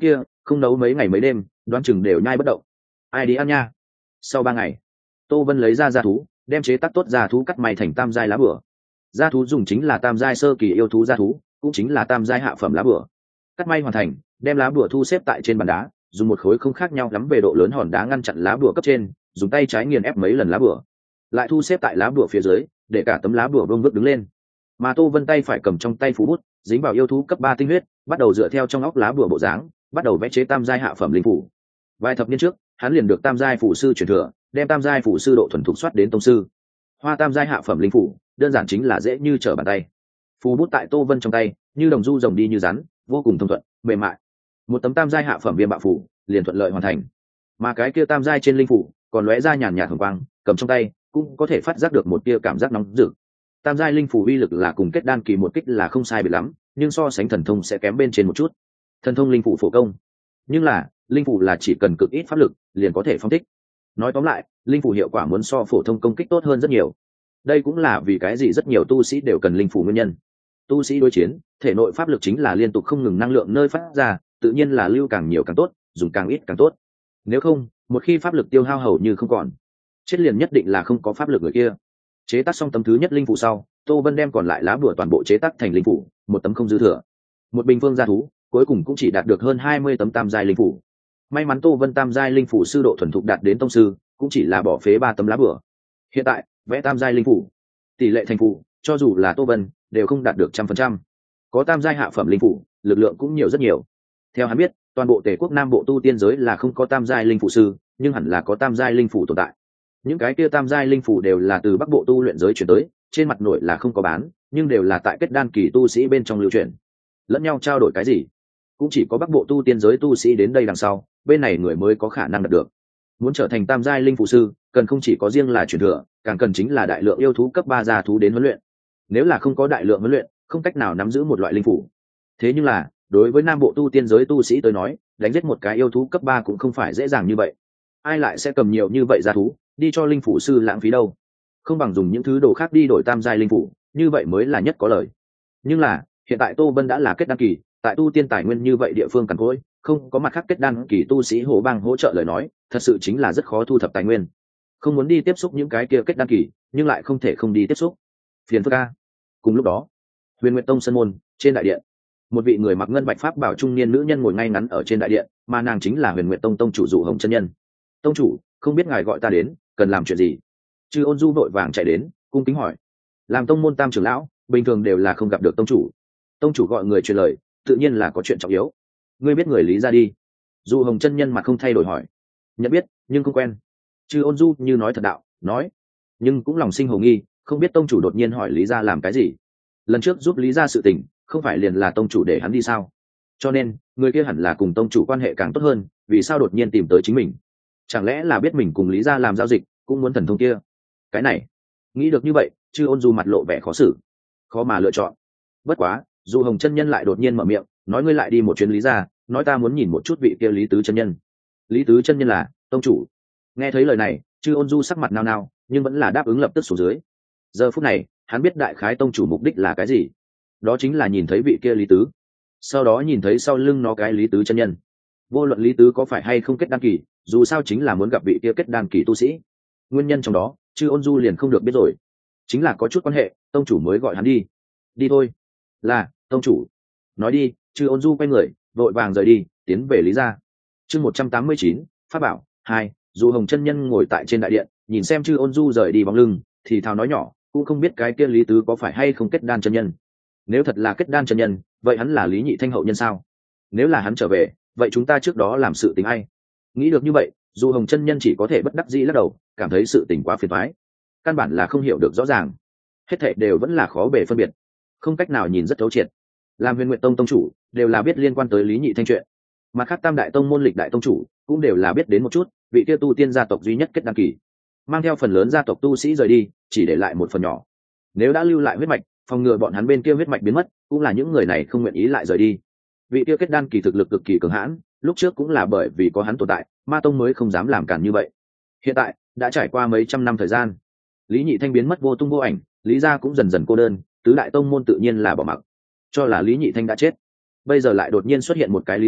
không nấu mấy ngày mấy đêm đoán chừng đều nhai bất động. Ai đi ăn nha. Sau ba ngày, Tô Vân lấy ra gia thú, đem chế tác tốt gia thú cắt may thành tam giai lá bửa. Gia thú dùng chính là tam giai sơ kỳ yêu thú gia thú, cũng chính là tam giai hạ phẩm lá bửa. Cắt may hoàn thành, đem lá bửa thu xếp tại trên bàn đá, dùng một khối không khác nhau lắm về độ lớn hòn đá ngăn chặn lá bửa cấp trên, dùng tay trái nghiền ép mấy lần lá bửa, lại thu xếp tại lá bửa phía dưới, để cả tấm lá bửa vương vức đứng lên. Mà Tô Vân tay phải cầm trong tay phù bút, dính vào yêu thú cấp ba tinh huyết, bắt đầu dựa theo trong óc lá bửa bộ dáng, bắt đầu vẽ chế tam giai hạ phẩm linh phủ. Vài thập niên trước, hắn liền được tam giai phủ sư truyền thừa, đem tam giai phủ sư độ thuần thục soát đến tông sư. Hoa tam giai hạ phẩm linh phủ, đơn giản chính là dễ như trở bàn tay. Phù bút tại Tô Vân trong tay, như đồng du rồng đi như rắn, vô cùng thông thuận, mềm mại. Một tấm tam giai hạ phẩm viêm bạo phủ, liền thuận lợi hoàn thành. Mà cái kia tam giai trên linh phủ, còn lóe ra nhàn nhạt hồng quang, cầm trong tay, cũng có thể phát giác được một tia cảm giác nóng rực. Tam giai linh phủ uy lực là cùng kết đan kỳ một kích là không sai biệt lắm, nhưng so sánh thần thông sẽ kém bên trên một chút. Thần thông linh phủ phổ công, nhưng là linh phủ là chỉ cần cực ít pháp lực liền có thể phong thích. Nói tóm lại, linh phủ hiệu quả muốn so phổ thông công kích tốt hơn rất nhiều. Đây cũng là vì cái gì rất nhiều tu sĩ đều cần linh phủ nguyên nhân. Tu sĩ đối chiến, thể nội pháp lực chính là liên tục không ngừng năng lượng nơi phát ra, tự nhiên là lưu càng nhiều càng tốt, dùng càng ít càng tốt. Nếu không, một khi pháp lực tiêu hao hầu như không còn, chết liền nhất định là không có pháp lực người kia. Chế tác xong tấm thứ nhất linh phủ sau, Tô Vân đem còn lại lá bùa toàn bộ chế tác thành linh phủ, một tấm không dư thừa. Một bình phương gia thú, cuối cùng cũng chỉ đạt được hơn hai mươi tấm tam giai linh phủ. May mắn Tô Vân tam giai linh phủ sư độ thuần thục đạt đến tông sư, cũng chỉ là bỏ phế ba tấm lá bùa. Hiện tại, vẽ tam giai linh phủ, tỷ lệ thành phủ, cho dù là Tô Vân, đều không đạt được trăm phần trăm. Có tam giai hạ phẩm linh phủ, lực lượng cũng nhiều rất nhiều. Theo hắn biết, toàn bộ Tề quốc Nam bộ tu tiên giới là không có tam giai linh phủ sư, nhưng hẳn là có tam giai linh phủ tồn tại. Những cái kia tam giai linh phủ đều là từ Bắc bộ tu luyện giới chuyển tới, trên mặt nội là không có bán, nhưng đều là tại kết đan kỳ tu sĩ bên trong lưu truyền. Lẫn nhau trao đổi cái gì, cũng chỉ có Bắc bộ tu tiên giới tu sĩ đến đây đằng sau, bên này người mới có khả năng đạt được. Muốn trở thành tam giai linh phủ sư, cần không chỉ có riêng là truyền thừa, càng cần chính là đại lượng yêu thú cấp ba gia thú đến huấn luyện. Nếu là không có đại lượng huấn luyện, không cách nào nắm giữ một loại linh phủ. Thế nhưng là, đối với Nam bộ tu tiên giới tu sĩ tới nói, đánh giết một cái yêu thú cấp ba cũng không phải dễ dàng như vậy. Ai lại sẽ cầm nhiều như vậy gia thú đi cho linh phủ sư lãng phí đâu? Không bằng dùng những thứ đồ khác đi đổi tam giai linh phủ, như vậy mới là nhất có lời. Nhưng là, hiện tại Tô Vân đã là kết đan kỳ, tại tu tiên tài nguyên như vậy địa phương cằn cỗi, không có mặt khác kết đan kỳ tu sĩ hổ bang hỗ trợ lời nói, thật sự chính là rất khó thu thập tài nguyên. Không muốn đi tiếp xúc những cái kia kết đan kỳ, nhưng lại không thể không đi tiếp xúc. Phiền phức a. Cùng lúc đó, Huyền Nguyệt Tông sân môn, trên đại điện, một vị người mặc ngân bạch pháp bảo trung niên nữ nhân ngồi ngay ngắn ở trên đại điện, mà nàng chính là Huyền Nguyệt Tông tông chủ Dụ Hồng chân nhân. Tông chủ, không biết ngài gọi ta đến, cần làm chuyện gì? Chư Ôn Du vội vàng chạy đến, cung kính hỏi. Làm tông môn tam trưởng lão, bình thường đều là không gặp được tông chủ. Tông chủ gọi người truyền lời, tự nhiên là có chuyện trọng yếu. Ngươi biết người Lý ra đi? Dụ Hồng chân nhân mặt không thay đổi hỏi. Nhận biết, nhưng không quen. Chư Ôn Du như nói thật đạo, nói, nhưng cũng lòng sinh hồ nghi, không biết tông chủ đột nhiên hỏi Lý ra làm cái gì. Lần trước giúp Lý ra sự tình, không phải liền là tông chủ để hắn đi sao? Cho nên, người kia hẳn là cùng tông chủ quan hệ càng tốt hơn, vì sao đột nhiên tìm tới chính mình? Chẳng lẽ là biết mình cùng Lý ra làm giao dịch, cũng muốn thần thông kia? Cái này, nghĩ được như vậy, Chư Ôn Du mặt lộ vẻ khó xử, khó mà lựa chọn. Bất quá, Dụ Hồng chân nhân lại đột nhiên mở miệng, nói ngươi lại đi một chuyến Lý ra, nói ta muốn nhìn một chút vị kia Lý Tứ chân nhân. Lý Tứ chân nhân là tông chủ. Nghe thấy lời này, Chư Ôn Du sắc mặt nao nao, nhưng vẫn là đáp ứng lập tức xuống dưới. Giờ phút này, hắn biết đại khái tông chủ mục đích là cái gì, đó chính là nhìn thấy vị kia Lý Tứ, sau đó nhìn thấy sau lưng nó cái Lý Tứ chân nhân. Vô luận Lý Tứ có phải hay không kết đan kỳ, dù sao chính là muốn gặp vị kia kết đan kỳ tu sĩ. Nguyên nhân trong đó, Chư Ôn Du liền không được biết rồi, chính là có chút quan hệ, tông chủ mới gọi hắn đi. Đi thôi. Là tông chủ. Nói đi, Chư Ôn Du quay người, vội vàng rời đi, tiến về Lý gia. Chương một trăm tám mươi chín, pháp bảo hai. Dụ Hồng chân nhân ngồi tại trên đại điện, nhìn xem Chư Ôn Du rời đi bóng lưng, thì thào nói nhỏ, cũng không biết cái kia Lý Tứ có phải hay không kết đan chân nhân. Nếu thật là kết đan chân nhân, vậy hắn là Lý Nhị Thanh hậu nhân sao? Nếu là hắn trở về, vậy chúng ta trước đó làm sự tình ai? Nghĩ được như vậy, Dụ Hồng chân nhân chỉ có thể bất đắc dĩ lắc đầu, cảm thấy sự tình quá phiền toái, căn bản là không hiểu được rõ ràng, hết thảy đều vẫn là khó bề phân biệt, không cách nào nhìn rất thấu triệt. Làm Huyền Nguyệt Tông tông chủ, đều là biết liên quan tới Lý Nhị Thanh chuyện, mà khác tam đại tông môn lịch đại tông chủ cũng đều là biết đến một chút, vị kia tu tiên gia tộc duy nhất kết đăng kỳ, mang theo phần lớn gia tộc tu sĩ rời đi, chỉ để lại một phần nhỏ. Nếu đã lưu lại huyết mạch, phòng ngừa bọn hắn bên kia huyết mạch biến mất, cũng là những người này không nguyện ý lại rời đi. Vị kia kết đan kỳ thực lực cực kỳ cường hãn, lúc trước cũng là bởi vì có hắn tồn tại, Ma tông mới không dám làm cản như vậy. Hiện tại đã trải qua mấy trăm năm thời gian, Lý Nhị Thanh biến mất vô tung vô ảnh, Lý gia cũng dần dần cô đơn, tứ đại tông môn tự nhiên là bỏ mặc, cho là Lý Nhị Thanh đã chết. Bây giờ lại đột nhiên xuất hiện một cái Lý Tứ,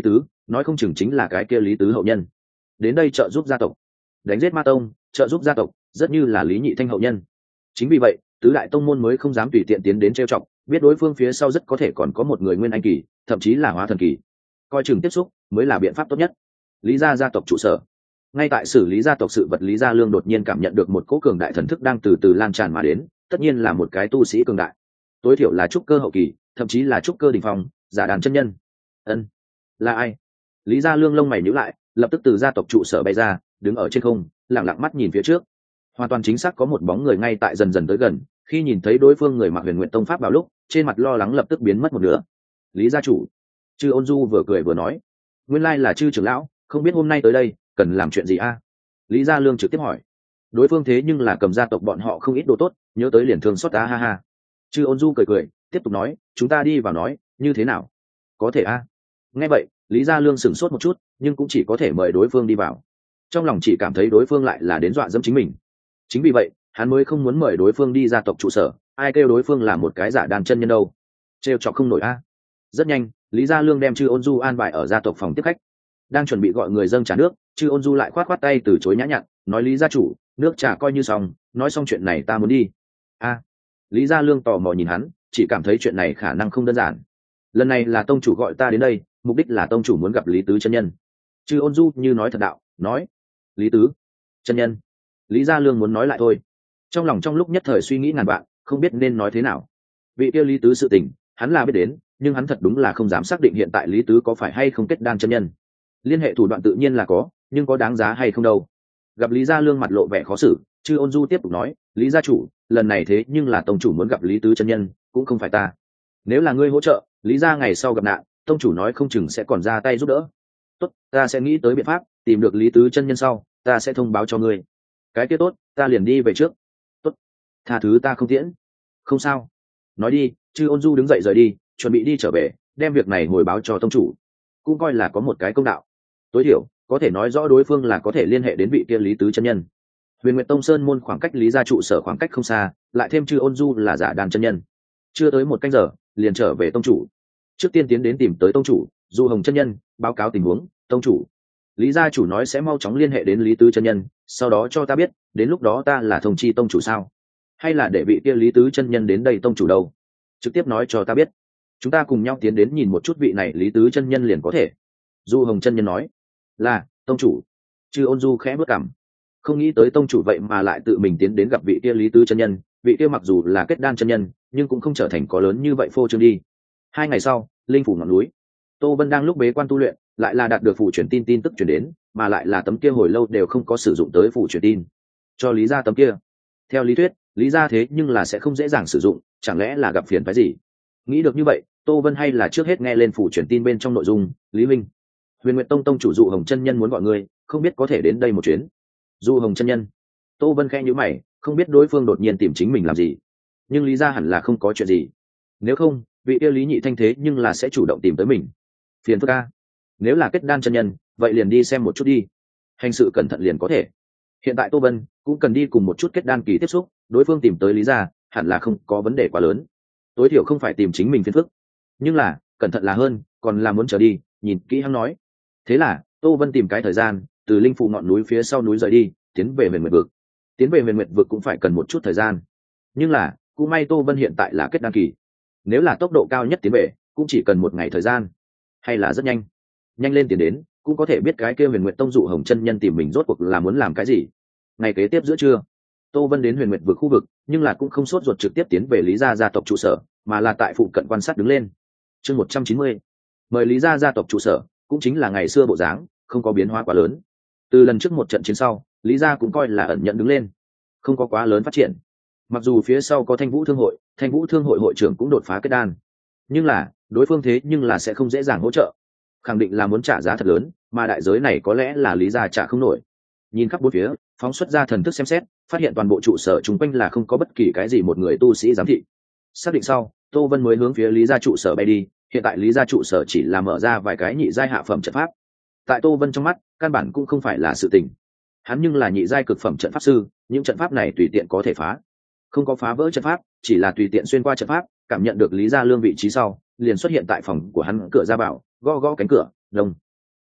nói không chừng chính là cái kia Lý Tứ hậu nhân đến đây trợ giúp gia tộc đánh giết ma tông, trợ giúp gia tộc rất như là Lý Nhị Thanh hậu nhân. Chính vì vậy tứ đại tông môn mới không dám tùy tiện tiến đến trêu chọc, biết đối phương phía sau rất có thể còn có một người nguyên anh kỳ, thậm chí là hóa thần kỳ, coi chừng tiếp xúc mới là biện pháp tốt nhất. Lý gia gia tộc trụ sở. Ngay tại xử lý gia tộc sự vật, Lý Gia Lương đột nhiên cảm nhận được một cỗ cường đại thần thức đang từ từ lan tràn mà đến, tất nhiên là một cái tu sĩ cường đại, tối thiểu là trúc cơ hậu kỳ, thậm chí là trúc cơ đỉnh phong, giả đàn chân nhân. Ân, là ai? Lý Gia Lương lông mày nhíu lại, lập tức từ gia tộc trụ sở bay ra, đứng ở trên không, lặng lặng mắt nhìn phía trước. Hoàn toàn chính xác có một bóng người ngay tại dần dần tới gần, khi nhìn thấy đối phương người mặc Huyền Nguyện Tông pháp vào lúc, trên mặt lo lắng lập tức biến mất một nửa. Lý gia chủ. Chư Ôn Du vừa cười vừa nói, nguyên lai là Chư trưởng lão, không biết hôm nay tới đây cần làm chuyện gì a? Lý Gia Lương trực tiếp hỏi. Đối phương thế nhưng là cầm gia tộc bọn họ không ít đồ tốt, nhớ tới liền thương xót ta, ha ha. Chư Ôn Du cười cười, tiếp tục nói, chúng ta đi vào nói, như thế nào? Có thể a. Nghe vậy, Lý Gia Lương sửng sốt một chút, nhưng cũng chỉ có thể mời đối phương đi vào. Trong lòng chỉ cảm thấy đối phương lại là đến dọa dẫm chính mình. Chính vì vậy, hắn mới không muốn mời đối phương đi gia tộc trụ sở, ai kêu đối phương là một cái giả đàn chân nhân đâu. Trêu chọc không nổi a. Rất nhanh, Lý Gia Lương đem Chư Ôn Du an bài ở gia tộc phòng tiếp khách. Đang chuẩn bị gọi người dâng trà nước, Chư Ôn Du lại khoát khoát tay từ chối nhã nhặn, nói Lý gia chủ, nước trà coi như xong, nói xong chuyện này ta muốn đi. A. Lý Gia Lương tò mò nhìn hắn, chỉ cảm thấy chuyện này khả năng không đơn giản. Lần này là tông chủ gọi ta đến đây, mục đích là tông chủ muốn gặp Lý Tứ chân nhân. Chư Ôn Du như nói thật đạo, nói Lý Tứ chân nhân. Lý Gia Lương muốn nói lại thôi, trong lòng trong lúc nhất thời suy nghĩ ngàn vạn, không biết nên nói thế nào. Vị kia Lý Tứ sự tình hắn là biết đến, nhưng hắn thật đúng là không dám xác định hiện tại Lý Tứ có phải hay không kết đan chân nhân. Liên hệ thủ đoạn tự nhiên là có, nhưng có đáng giá hay không đâu. Gặp Lý Gia Lương mặt lộ vẻ khó xử, Chư Ôn Du tiếp tục nói, Lý gia chủ, lần này thế nhưng là tông chủ muốn gặp Lý Tứ chân nhân, cũng không phải ta. Nếu là ngươi hỗ trợ, Lý gia ngày sau gặp nạn, tông chủ nói không chừng sẽ còn ra tay giúp đỡ. Tốt, ta sẽ nghĩ tới biện pháp, tìm được Lý Tứ chân nhân sau, ta sẽ thông báo cho ngươi. Cái kia tốt, ta liền đi về trước. Tốt, tha thứ ta không tiễn. Không sao. Nói đi. Chư Ôn Du đứng dậy rời đi, chuẩn bị đi trở về, đem việc này hồi báo cho tông chủ, cũng coi là có một cái công đạo. Tối thiểu có thể nói rõ đối phương là có thể liên hệ đến vị kia Lý Tứ chân nhân. Huyền Nguyệt Tông sơn môn khoảng cách Lý gia trụ sở khoảng cách không xa, lại thêm Chư Ôn Du là giả đàn chân nhân, chưa tới một canh giờ liền trở về tông chủ. Trước tiên tiến đến tìm tới tông chủ Du Hồng chân nhân, báo cáo tình huống. Tông chủ, Lý gia chủ nói sẽ mau chóng liên hệ đến Lý Tứ chân nhân, sau đó cho ta biết, đến lúc đó ta là thông chi tông chủ sao, hay là để vị kia Lý Tứ chân nhân đến đây tông chủ đâu? Trực tiếp nói cho ta biết, chúng ta cùng nhau tiến đến nhìn một chút vị này Lý Tứ chân nhân liền có thể. Du Hồng chân nhân nói. Là tông chủ. Chư Ôn Du khẽ bước cằm, không nghĩ tới tông chủ vậy mà lại tự mình tiến đến gặp vị kia Lý Tứ chân nhân. Vị kia mặc dù là kết đan chân nhân, nhưng cũng không trở thành có lớn như vậy phô trương đi. Hai ngày sau, linh phủ ngọn núi, Tô Vân đang lúc bế quan tu luyện, lại là đạt được phủ truyền tin tin tức truyền đến, mà lại là tấm kia hồi lâu đều không có sử dụng tới phủ truyền tin, cho Lý gia tấm kia. Theo lý thuyết, Lý gia thế nhưng là sẽ không dễ dàng sử dụng, chẳng lẽ là gặp phiền phái gì? Nghĩ được như vậy, Tô Vân hay là trước hết nghe lên phủ truyền tin bên trong nội dung. Lý Minh, Huyền Nguyệt Tông tông chủ Dụ Hồng chân nhân muốn gọi ngươi, không biết có thể đến đây một chuyến. Dụ Hồng chân nhân. Tô Vân khẽ nhíu mày, không biết đối phương đột nhiên tìm chính mình làm gì, nhưng Lý gia hẳn là không có chuyện gì, nếu không vị yêu Lý Nhị Thanh thế nhưng là sẽ chủ động tìm tới mình. Phiền phức a. Nếu là kết đan chân nhân, vậy liền đi xem một chút đi, hành sự cẩn thận liền có thể. Hiện tại Tô Vân cũng cần đi cùng một chút kết đan kỳ tiếp xúc, đối phương tìm tới Lý gia hẳn là không có vấn đề quá lớn, tối thiểu không phải tìm chính mình phiền phức. Nhưng là cẩn thận là hơn, còn là muốn trở đi, nhìn kỹ hắn nói. Thế là Tô Vân tìm cái thời gian, từ linh phụ ngọn núi phía sau núi rời đi, tiến về Huyền Nguyệt vực. Tiến về Huyền Nguyệt vực cũng phải cần một chút thời gian, nhưng là cũng may Tô Vân hiện tại là kết đan kỳ, nếu là tốc độ cao nhất tiến về cũng chỉ cần một ngày thời gian, hay là rất nhanh. Nhanh lên tiến đến, cũng có thể biết cái kia Huyền Nguyệt Tông Dụ Hồng chân nhân tìm mình rốt cuộc là muốn làm cái gì. Ngày kế tiếp giữa trưa, Tô Vân đến Huyền Nguyệt vực khu vực, nhưng là cũng không sốt ruột trực tiếp tiến về Lý gia gia tộc trụ sở, mà là tại phụ cận quan sát đứng lên. Chương một trăm chín mươi, mời Lý gia gia tộc trụ sở, cũng chính là ngày xưa bộ dáng, không có biến hóa quá lớn. Từ lần trước một trận chiến sau, Lý gia cũng coi là ẩn nhận đứng lên, không có quá lớn phát triển. Mặc dù phía sau có Thanh Vũ Thương hội, Thanh Vũ Thương hội hội trưởng cũng đột phá kết đan, nhưng là đối phương thế nhưng là sẽ không dễ dàng hỗ trợ, khẳng định là muốn trả giá thật lớn, mà đại giới này có lẽ là Lý gia trả không nổi. Nhìn khắp bốn phía, phóng xuất ra thần thức xem xét, phát hiện toàn bộ trụ sở chung quanh là không có bất kỳ cái gì một người tu sĩ giám thị. Xác định sau, Tô Vân mới hướng phía Lý gia trụ sở bay đi. Hiện tại Lý gia trụ sở chỉ là mở ra vài cái nhị giai hạ phẩm trận pháp, tại Tô Vân trong mắt căn bản cũng không phải là sự tình. Hắn nhưng là nhị giai cực phẩm trận pháp sư, những trận pháp này tùy tiện có thể phá, không có phá vỡ trận pháp, chỉ là tùy tiện xuyên qua trận pháp. Cảm nhận được Lý gia Lương vị trí sau, liền xuất hiện tại phòng của hắn cửa ra bảo, gõ gõ cánh cửa. Đông,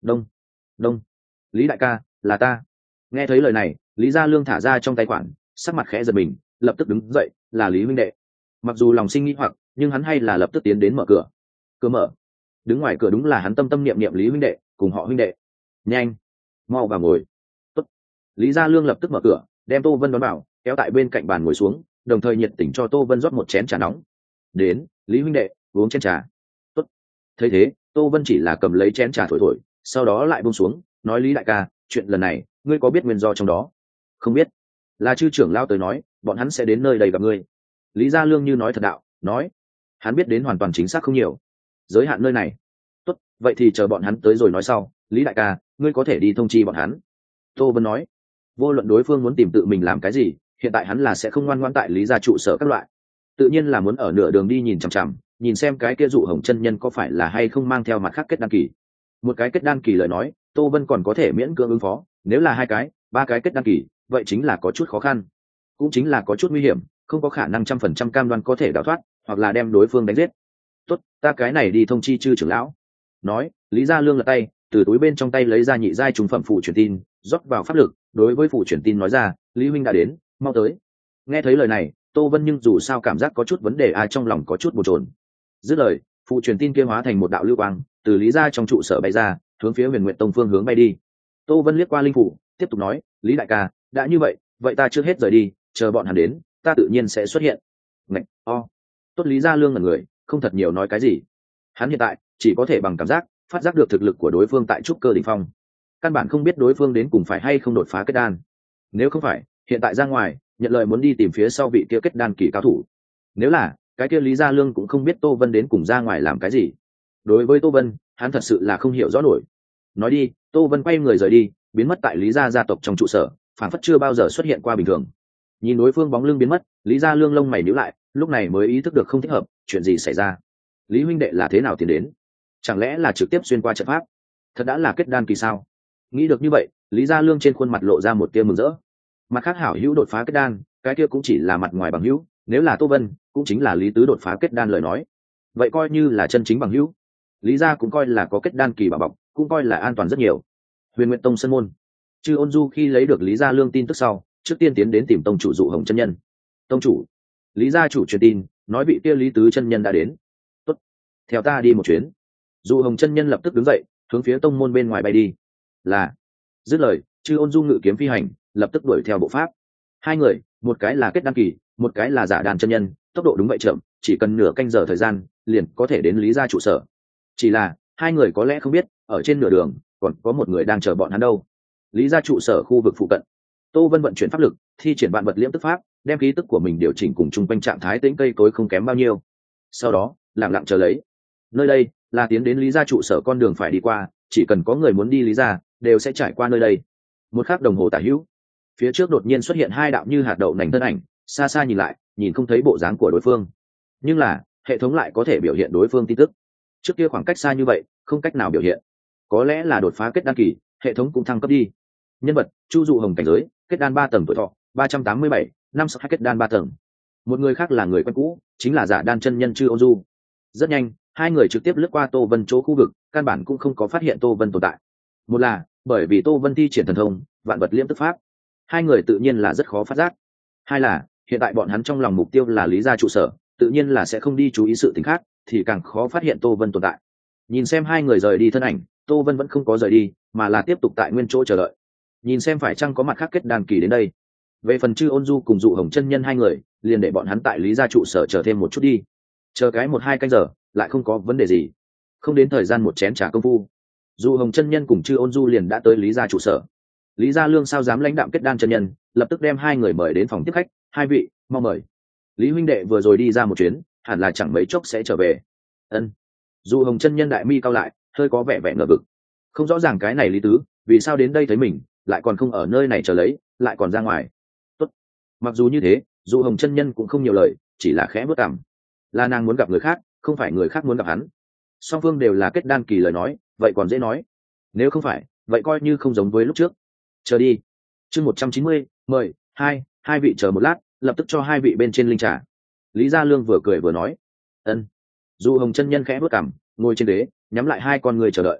đông đông lý đại ca, là ta. Nghe thấy lời này, Lý Gia Lương thả ra trong tay khoản, sắc mặt khẽ giật mình, lập tức đứng dậy, là Lý huynh đệ. Mặc dù lòng sinh nghi hoặc, nhưng hắn hay là lập tức tiến đến mở cửa. Cửa mở, đứng ngoài cửa đúng là hắn tâm tâm niệm niệm Lý huynh đệ, cùng họ huynh đệ. Nhanh, mau vào ngồi. Tốt. Lý Gia Lương lập tức mở cửa, đem Tô Vân đón vào, kéo tại bên cạnh bàn ngồi xuống, đồng thời nhiệt tình cho Tô Vân rót một chén trà nóng. Đến, Lý huynh đệ, uống chén trà. Tốt. Thấy thế, Tô Vân chỉ là cầm lấy chén trà thổi thổi, sau đó lại buông xuống, nói Lý đại ca, chuyện lần này, ngươi có biết nguyên do trong đó? Không biết. Là chư trưởng lao tới nói, bọn hắn sẽ đến nơi đây gặp ngươi. Lý Gia Lương như nói thật đạo, nói, hắn biết đến hoàn toàn chính xác không nhiều. Giới hạn nơi này. Tốt, vậy thì chờ bọn hắn tới rồi nói sau. Lý đại ca, ngươi có thể đi thông chi bọn hắn. Tô Vân nói, vô luận đối phương muốn tìm tự mình làm cái gì, hiện tại hắn là sẽ không ngoan ngoãn tại Lý gia trụ sở các loại. Tự nhiên là muốn ở nửa đường đi nhìn chằm chằm, nhìn xem cái kia dụ hồng chân nhân có phải là hay không mang theo mặt khác kết đan kỳ. Một cái kết đan kỳ lời nói, Tô Vân còn có thể miễn cưỡng ứng phó, nếu là hai cái, ba cái kết đan kỳ, vậy chính là có chút khó khăn, cũng chính là có chút nguy hiểm, không có khả năng trăm phần trăm cam đoan có thể đào thoát, hoặc là đem đối phương đánh giết. Tốt, ta cái này đi thông chi chư trưởng lão. Nói, Lý Gia Lương lật tay, từ túi bên trong tay lấy ra nhị giai trung phẩm phụ truyền tin, rót vào pháp lực, đối với phụ truyền tin nói ra, Lý huynh đã đến, mau tới. Nghe thấy lời này, Tô Vân nhưng dù sao cảm giác có chút vấn đề ai trong lòng có chút bồn chồn. Dứt lời, phụ truyền tin kia hóa thành một đạo lưu quang, từ Lý gia trong trụ sở bay ra, hướng phía Huyền Nguyệt Tông phương hướng bay đi. Tô Vân liếc qua linh phủ, tiếp tục nói, Lý đại ca, đã như vậy, vậy ta trước hết rời đi, chờ bọn hắn đến, ta tự nhiên sẽ xuất hiện. Ngạch, o. Tốt. Lý Gia Lương là người, không thật nhiều nói cái gì. Hắn hiện tại chỉ có thể bằng cảm giác, phát giác được thực lực của đối phương tại trúc cơ đỉnh phong. Căn bản không biết đối phương đến cùng phải hay không đột phá kết đan. Nếu không phải, hiện tại ra ngoài, nhận lời muốn đi tìm phía sau vị kia kết đan kỳ cao thủ. Nếu là, cái kia Lý Gia Lương cũng không biết Tô Vân đến cùng ra ngoài làm cái gì. Đối với Tô Vân, hắn thật sự là không hiểu rõ nổi. Nói đi, Tô Vân quay người rời đi, biến mất tại Lý gia gia tộc trong trụ sở, phản phất chưa bao giờ xuất hiện qua bình thường. Nhìn đối phương bóng lưng biến mất, Lý Gia Lương lông mày nhíu lại, lúc này mới ý thức được không thích hợp, chuyện gì xảy ra? Lý huynh đệ là thế nào tiến đến? Chẳng lẽ là trực tiếp xuyên qua trận pháp? Thật đã là kết đan kỳ sao? Nghĩ được như vậy, Lý Gia Lương trên khuôn mặt lộ ra một tia mừng rỡ. Mặt khác hảo hữu đột phá kết đan, cái kia cũng chỉ là mặt ngoài bằng hữu, nếu là Tô Vân, cũng chính là Lý Tứ đột phá kết đan lời nói. Vậy coi như là chân chính bằng hữu. Lý gia cũng coi là có kết đan kỳ bảo bọc, cũng coi là an toàn rất nhiều. Huyền Nguyệt Tông sân môn, Chư Ôn Du khi lấy được Lý Gia Lương tin tức sau, trước tiên tiến đến tìm tông chủ dụ hồng chân nhân. Tông chủ, Lý gia chủ truyền tin, nói vị kia Lý Tứ chân nhân đã đến. Tốt, theo ta đi một chuyến. Dụ hồng chân nhân lập tức đứng dậy, hướng phía tông môn bên ngoài bay đi. Là, dứt lời, Chư Ôn Du ngự kiếm phi hành, lập tức đuổi theo bộ pháp. Hai người, một cái là kết đan kỳ, một cái là giả đàn chân nhân, tốc độ đúng vậy chậm, chỉ cần nửa canh giờ thời gian, liền có thể đến Lý gia trụ sở. Chỉ là hai người có lẽ không biết, ở trên nửa đường còn có một người đang chờ bọn hắn đâu. Lý gia trụ sở khu vực phụ cận, Tô Vân vận chuyển pháp lực, thi triển vạn vật liễm tức pháp, đem khí tức của mình điều chỉnh cùng chung quanh trạng thái tĩnh cây cối không kém bao nhiêu. Sau đó, lặng lặng chờ lấy. Nơi đây là tiến đến Lý gia trụ sở con đường phải đi qua, chỉ cần có người muốn đi Lý gia, đều sẽ trải qua nơi đây. Một khắc đồng hồ tả hữu, phía trước đột nhiên xuất hiện hai đạo như hạt đậu nành thân ảnh, xa xa nhìn lại, nhìn không thấy bộ dáng của đối phương, nhưng là hệ thống lại có thể biểu hiện đối phương tin tức. Trước kia khoảng cách xa như vậy, không cách nào biểu hiện. Có lẽ là đột phá kết đan kỳ, hệ thống cũng thăng cấp đi. Nhân vật: Chu Dụ Hồng cảnh giới, kết đan ba tầng tuổi thọ, ba trăm tám mươi bảy, năm sáu hai kết đan ba tầng. Một người khác là người quen cũ, chính là giả đan chân nhân Chư Ôn Du. Rất nhanh, hai người trực tiếp lướt qua Tô Vân chỗ khu vực, căn bản cũng không có phát hiện Tô Vân tồn tại. Một là bởi vì Tô Vân thi triển thần thông, vạn vật liễm tức pháp, hai người tự nhiên là rất khó phát giác. Hai là hiện tại bọn hắn trong lòng mục tiêu là Lý gia trụ sở, tự nhiên là sẽ không đi chú ý sự tình khác, thì càng khó phát hiện Tô Vân tồn tại. Nhìn xem hai người rời đi thân ảnh, Tô Vân vẫn không có rời đi, mà là tiếp tục tại nguyên chỗ chờ đợi, nhìn xem phải chăng có mặt khác kết đan kỳ đến đây. Về phần Chư Ôn Du cùng Dụ Hồng chân nhân hai người, liền để bọn hắn tại Lý gia trụ sở chờ thêm một chút đi. Chờ cái một hai canh giờ, lại không có vấn đề gì. Không đến thời gian một chén trà công phu, Dụ Hồng chân nhân cùng Chư Ôn Du liền đã tới Lý gia trụ sở. Lý Gia Lương sao dám lãnh đạm kết đan chân nhân, lập tức đem hai người mời đến phòng tiếp khách. Hai vị, mau mời. Lý huynh đệ vừa rồi đi ra một chuyến, hẳn là chẳng mấy chốc sẽ trở về. Ân. Dụ Hồng chân nhân đại mi cao lại, hơi có vẻ vẻ ngờ vực. Không rõ ràng cái này Lý Tứ vì sao đến đây thấy mình, lại còn không ở nơi này chờ lấy, lại còn ra ngoài. Tốt. Mặc dù như thế, Dụ Hồng chân nhân cũng không nhiều lời, chỉ là khẽ bước cằm. Là nàng muốn gặp người khác, không phải người khác muốn gặp hắn. Song phương đều là kết đan kỳ lời nói, vậy còn dễ nói. Nếu không phải, vậy coi như không giống với lúc trước. Chờ đi. Chương một trăm chín mươi, mời. Hai, hai vị chờ một lát, lập tức cho hai vị bên trên linh trà. Lý Gia Lương vừa cười vừa nói. Ân. Dụ Hồng chân nhân khẽ bước cằm, ngồi trên đế, nhắm lại hai con người chờ đợi.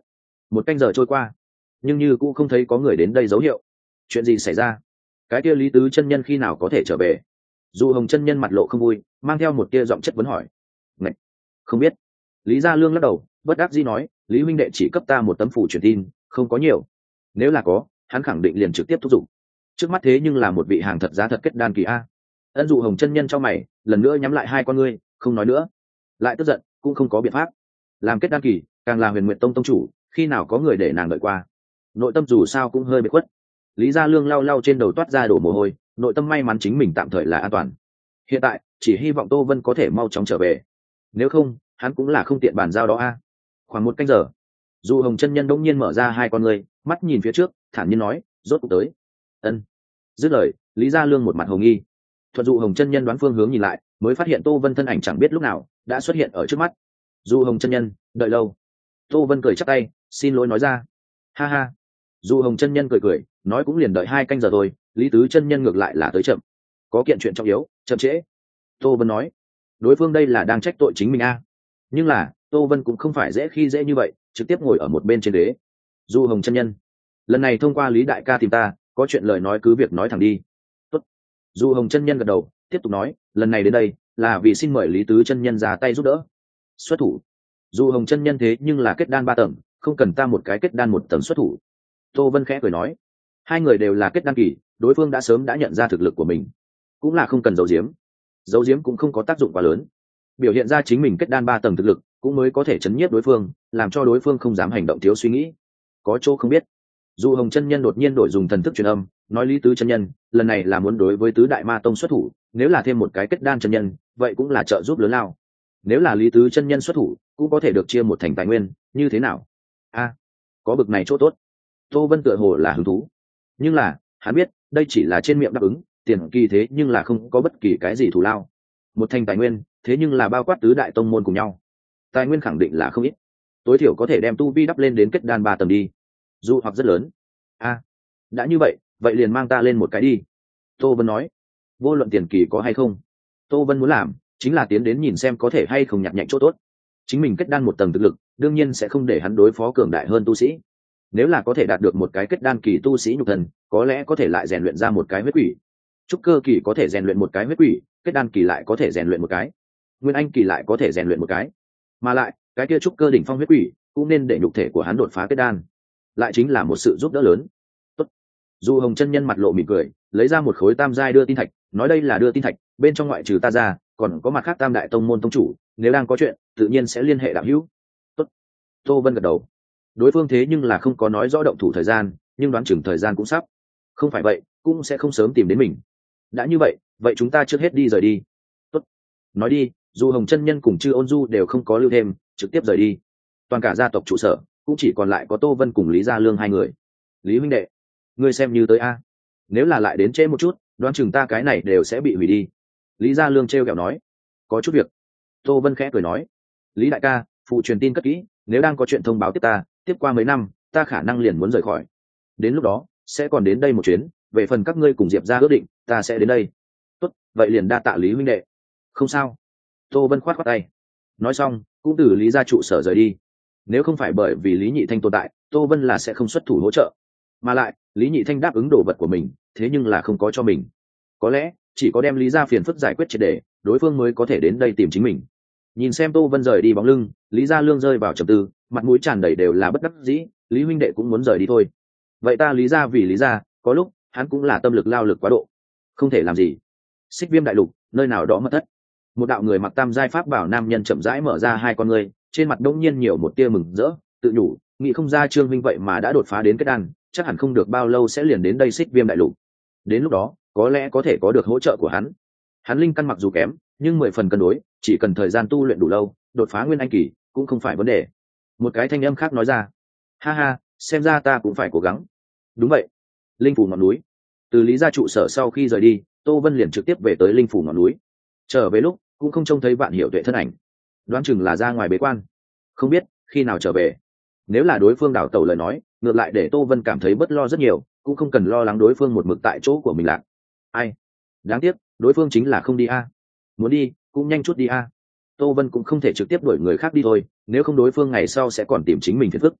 Một canh giờ trôi qua, nhưng như cũng không thấy có người đến đây dấu hiệu. Chuyện gì xảy ra? Cái kia Lý Tứ chân nhân khi nào có thể trở về? Dù Hồng chân nhân mặt lộ không vui, mang theo một tia giọng chất vấn hỏi. Ngạch, không biết. Lý Gia Lương lắc đầu, bất đắc dĩ nói, Lý huynh đệ chỉ cấp ta một tấm phủ truyền tin, không có nhiều. Nếu là có, hắn khẳng định liền trực tiếp thúc giục. Trước mắt thế nhưng là một vị hàng thật giá thật kết đan kỳ a. Ân Dụ Hồng chân nhân cho mày, lần nữa nhắm lại hai con ngươi, không nói nữa. Lại tức giận, cũng không có biện pháp. Làm kết đan kỳ, càng là Huyền Nguyệt Tông tông chủ, khi nào có người để nàng đợi qua. Nội tâm dù sao cũng hơi bị khuất. Lý Gia Lương lau lau trên đầu toát ra đổ mồ hôi, nội tâm may mắn chính mình tạm thời là an toàn. Hiện tại, chỉ hy vọng Tô Vân có thể mau chóng trở về. Nếu không, hắn cũng là không tiện bàn giao đó a. Khoảng một canh giờ, Dụ Hồng chân nhân đống nhiên mở ra hai con ngươi, mắt nhìn phía trước, thản nhiên nói, rốt cuộc tới. Ân. Dứt lời, Lý Gia Lương một mặt hồ nghi. Thuận Dụ Hồng chân nhân đoán phương hướng nhìn lại, mới phát hiện Tô Vân thân ảnh chẳng biết lúc nào đã xuất hiện ở trước mắt. Dụ Hồng chân nhân, đợi lâu. Tô Vân cười chắp tay, xin lỗi nói ra. Ha ha. Dụ Hồng chân nhân cười cười, nói cũng liền đợi hai canh giờ thôi, Lý Tứ chân nhân ngược lại là tới chậm. Có kiện chuyện trọng yếu, chậm trễ. Tô Vân nói, đối phương đây là đang trách tội chính mình a. Nhưng là, Tô Vân cũng không phải dễ khi dễ như vậy, trực tiếp ngồi ở một bên trên ghế. Dụ Hồng chân nhân, lần này thông qua Lý đại ca tìm ta, có chuyện lời nói cứ việc nói thẳng đi. Tốt. Dụ Hồng chân nhân gật đầu, tiếp tục nói, lần này đến đây là vì xin mời Lý Tứ chân nhân ra tay giúp đỡ. Xuất thủ. Dụ Hồng chân nhân thế nhưng là kết đan ba tầng, không cần ta một cái kết đan một tầng xuất thủ. Tô Vân khẽ cười nói, hai người đều là kết đan kỳ, đối phương đã sớm đã nhận ra thực lực của mình, cũng là không cần giấu giếm. Giấu giếm cũng không có tác dụng quá lớn, biểu hiện ra chính mình kết đan ba tầng thực lực cũng mới có thể chấn nhiếp đối phương, làm cho đối phương không dám hành động thiếu suy nghĩ. Có chỗ không biết. Dụ Hồng chân nhân đột nhiên đổi dùng thần thức truyền âm, nói Lý Tứ chân nhân, lần này là muốn đối với tứ đại ma tông xuất thủ, nếu là thêm một cái kết đan chân nhân, vậy cũng là trợ giúp lớn lao. Nếu là Lý Tứ chân nhân xuất thủ, cũng có thể được chia một thành tài nguyên, như thế nào? A, có bực này chỗ tốt. Tô Vân tựa hồ là hứng thú, nhưng là hắn biết đây chỉ là trên miệng đáp ứng, tiền kỳ thế nhưng là không có bất kỳ cái gì thù lao. Một thành tài nguyên, thế nhưng là bao quát tứ đại tông môn cùng nhau, tài nguyên khẳng định là không ít, tối thiểu có thể đem tu vi đắp lên đến kết đan ba tầng đi, dù hoặc rất lớn. A, đã như vậy, vậy liền mang ta lên một cái đi. Tô Vân nói, vô luận tiền kỳ có hay không, Tô Vân muốn làm chính là tiến đến nhìn xem có thể hay không nhặt nhạnh chỗ tốt. Chính mình kết đan một tầng thực lực, đương nhiên sẽ không để hắn đối phó cường đại hơn tu sĩ. Nếu là có thể đạt được một cái kết đan kỳ tu sĩ nhục thần, có lẽ có thể lại rèn luyện ra một cái huyết quỷ. Trúc cơ kỳ có thể rèn luyện một cái huyết quỷ, kết đan kỳ lại có thể rèn luyện một cái, nguyên anh kỳ lại có thể rèn luyện một cái. Mà lại, cái kia trúc cơ đỉnh phong huyết quỷ cũng nên để nhục thể của hắn đột phá kết đan, lại chính là một sự giúp đỡ lớn. Tốt. Dù Hồng chân nhân mặt lộ mỉm cười, lấy ra một khối tam giai đưa tin thạch, nói đây là đưa tin thạch, bên trong ngoại trừ ta ra, còn có mặt khác tam đại tông môn tông chủ, nếu đang có chuyện, tự nhiên sẽ liên hệ đạo hữu. Tốt. Tô Vân gật đầu. Đối phương thế nhưng là không có nói rõ động thủ thời gian, nhưng đoán chừng thời gian cũng sắp. Không phải vậy, cũng sẽ không sớm tìm đến mình. Đã như vậy, vậy chúng ta trước hết đi rời đi. Tốt. Nói đi, dù Hồng chân nhân cùng Chư Ôn Du đều không có lưu thêm, trực tiếp rời đi. Toàn cả gia tộc trụ sở cũng chỉ còn lại có Tô Vân cùng Lý Gia Lương hai người. Lý huynh đệ, ngươi xem như tới a. Nếu là lại đến trễ một chút, đoán chừng ta cái này đều sẽ bị hủy đi. Lý Gia Lương trêu ghẹo nói, có chút việc. Tô Vân khẽ cười nói, Lý đại ca, phụ truyền tin cất kỹ, nếu đang có chuyện thông báo tiếp ta, tiếp qua mấy năm, ta khả năng liền muốn rời khỏi. Đến lúc đó, sẽ còn đến đây một chuyến, về phần các ngươi cùng Diệp gia ước định, ta sẽ đến đây. Tốt, vậy liền đa tạ Lý huynh đệ. Không sao. Tô Vân khoát khoát tay. Nói xong, cũng từ Lý gia trụ sở rời đi. Nếu không phải bởi vì Lý Nhị Thanh tồn tại, Tô Vân là sẽ không xuất thủ hỗ trợ. Mà lại, Lý Nhị Thanh đáp ứng đồ vật của mình, thế nhưng là không có cho mình. Có lẽ, chỉ có đem Lý gia phiền phức giải quyết triệt để, đối phương mới có thể đến đây tìm chính mình. Nhìn xem Tô Vân rời đi bóng lưng, Lý Gia Lương rơi vào trầm tư, mặt mũi tràn đầy đều là bất đắc dĩ. Lý huynh đệ cũng muốn rời đi thôi. Vậy ta Lý gia vì Lý gia, có lúc hắn cũng là tâm lực lao lực quá độ, không thể làm gì. Xích Viêm đại lục, nơi nào đó mất thất. Một đạo người mặc tam giai pháp bảo nam nhân chậm rãi mở ra hai con ngươi, trên mặt đông nhiên nhiều một tia mừng rỡ, tự nhủ, nghĩ không ra Trương Minh vậy mà đã đột phá đến kết đan, chắc hẳn không được bao lâu sẽ liền đến đây Xích Viêm đại lục. Đến lúc đó, có lẽ có thể có được hỗ trợ của hắn. Hắn linh căn mặc dù kém, nhưng mười phần cân đối, chỉ cần thời gian tu luyện đủ lâu, đột phá nguyên anh kỳ cũng không phải vấn đề. Một cái thanh âm khác nói ra, ha ha, xem ra ta cũng phải cố gắng. Đúng vậy. Linh phủ ngọn núi. Từ Lý gia trụ sở sau khi rời đi, Tô Vân liền trực tiếp về tới linh phủ ngọn núi. Trở về lúc cũng không trông thấy Vạn Hiểu Tuệ thân ảnh, đoán chừng là ra ngoài bế quan, không biết khi nào trở về. Nếu là đối phương đảo tẩu lời nói, ngược lại để Tô Vân cảm thấy bất lo rất nhiều, cũng không cần lo lắng đối phương một mực tại chỗ của mình lạc. Ai, đáng tiếc đối phương chính là không đi a. Muốn đi cũng nhanh chút đi a. Tô Vân cũng không thể trực tiếp đuổi người khác đi thôi, nếu không đối phương ngày sau sẽ còn tìm chính mình phiền phức.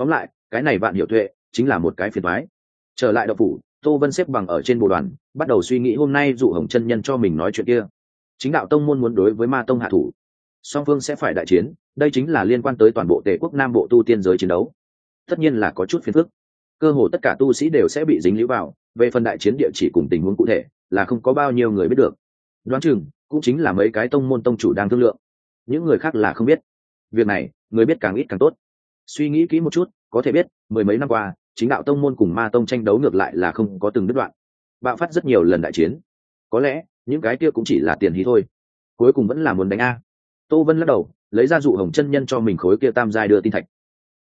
tóm lại cái này Vạn Hiểu Tuệ chính là một cái phiền toái. Trở lại đậu phủ, Tô Vân xếp bằng ở trên bồ đoàn, bắt đầu suy nghĩ hôm nay dụ Hồng chân nhân cho mình nói chuyện kia. Chính đạo tông môn muốn đối với Ma tông hạ thủ, song phương sẽ phải đại chiến, đây chính là liên quan tới toàn bộ Tề quốc Nam bộ tu tiên giới chiến đấu, tất nhiên là có chút phiền phức. Cơ hồ tất cả tu sĩ đều sẽ bị dính líu vào, về phần đại chiến địa chỉ cùng tình huống cụ thể là không có bao nhiêu người biết được. Đoán chừng cũng chính là mấy cái tông môn tông chủ đang thương lượng, những người khác là không biết. Việc này người biết càng ít càng tốt. Suy nghĩ kỹ một chút, có thể biết mười mấy năm qua chính đạo tông môn cùng Ma tông tranh đấu ngược lại là không có từng đứt đoạn, bạo phát rất nhiều lần đại chiến. Có lẽ những cái kia cũng chỉ là tiền hí thôi, cuối cùng vẫn là muốn đánh a. Tô Vân lắc đầu, lấy ra dụ Hồng chân nhân cho mình khối kia tam giai đưa tin thạch.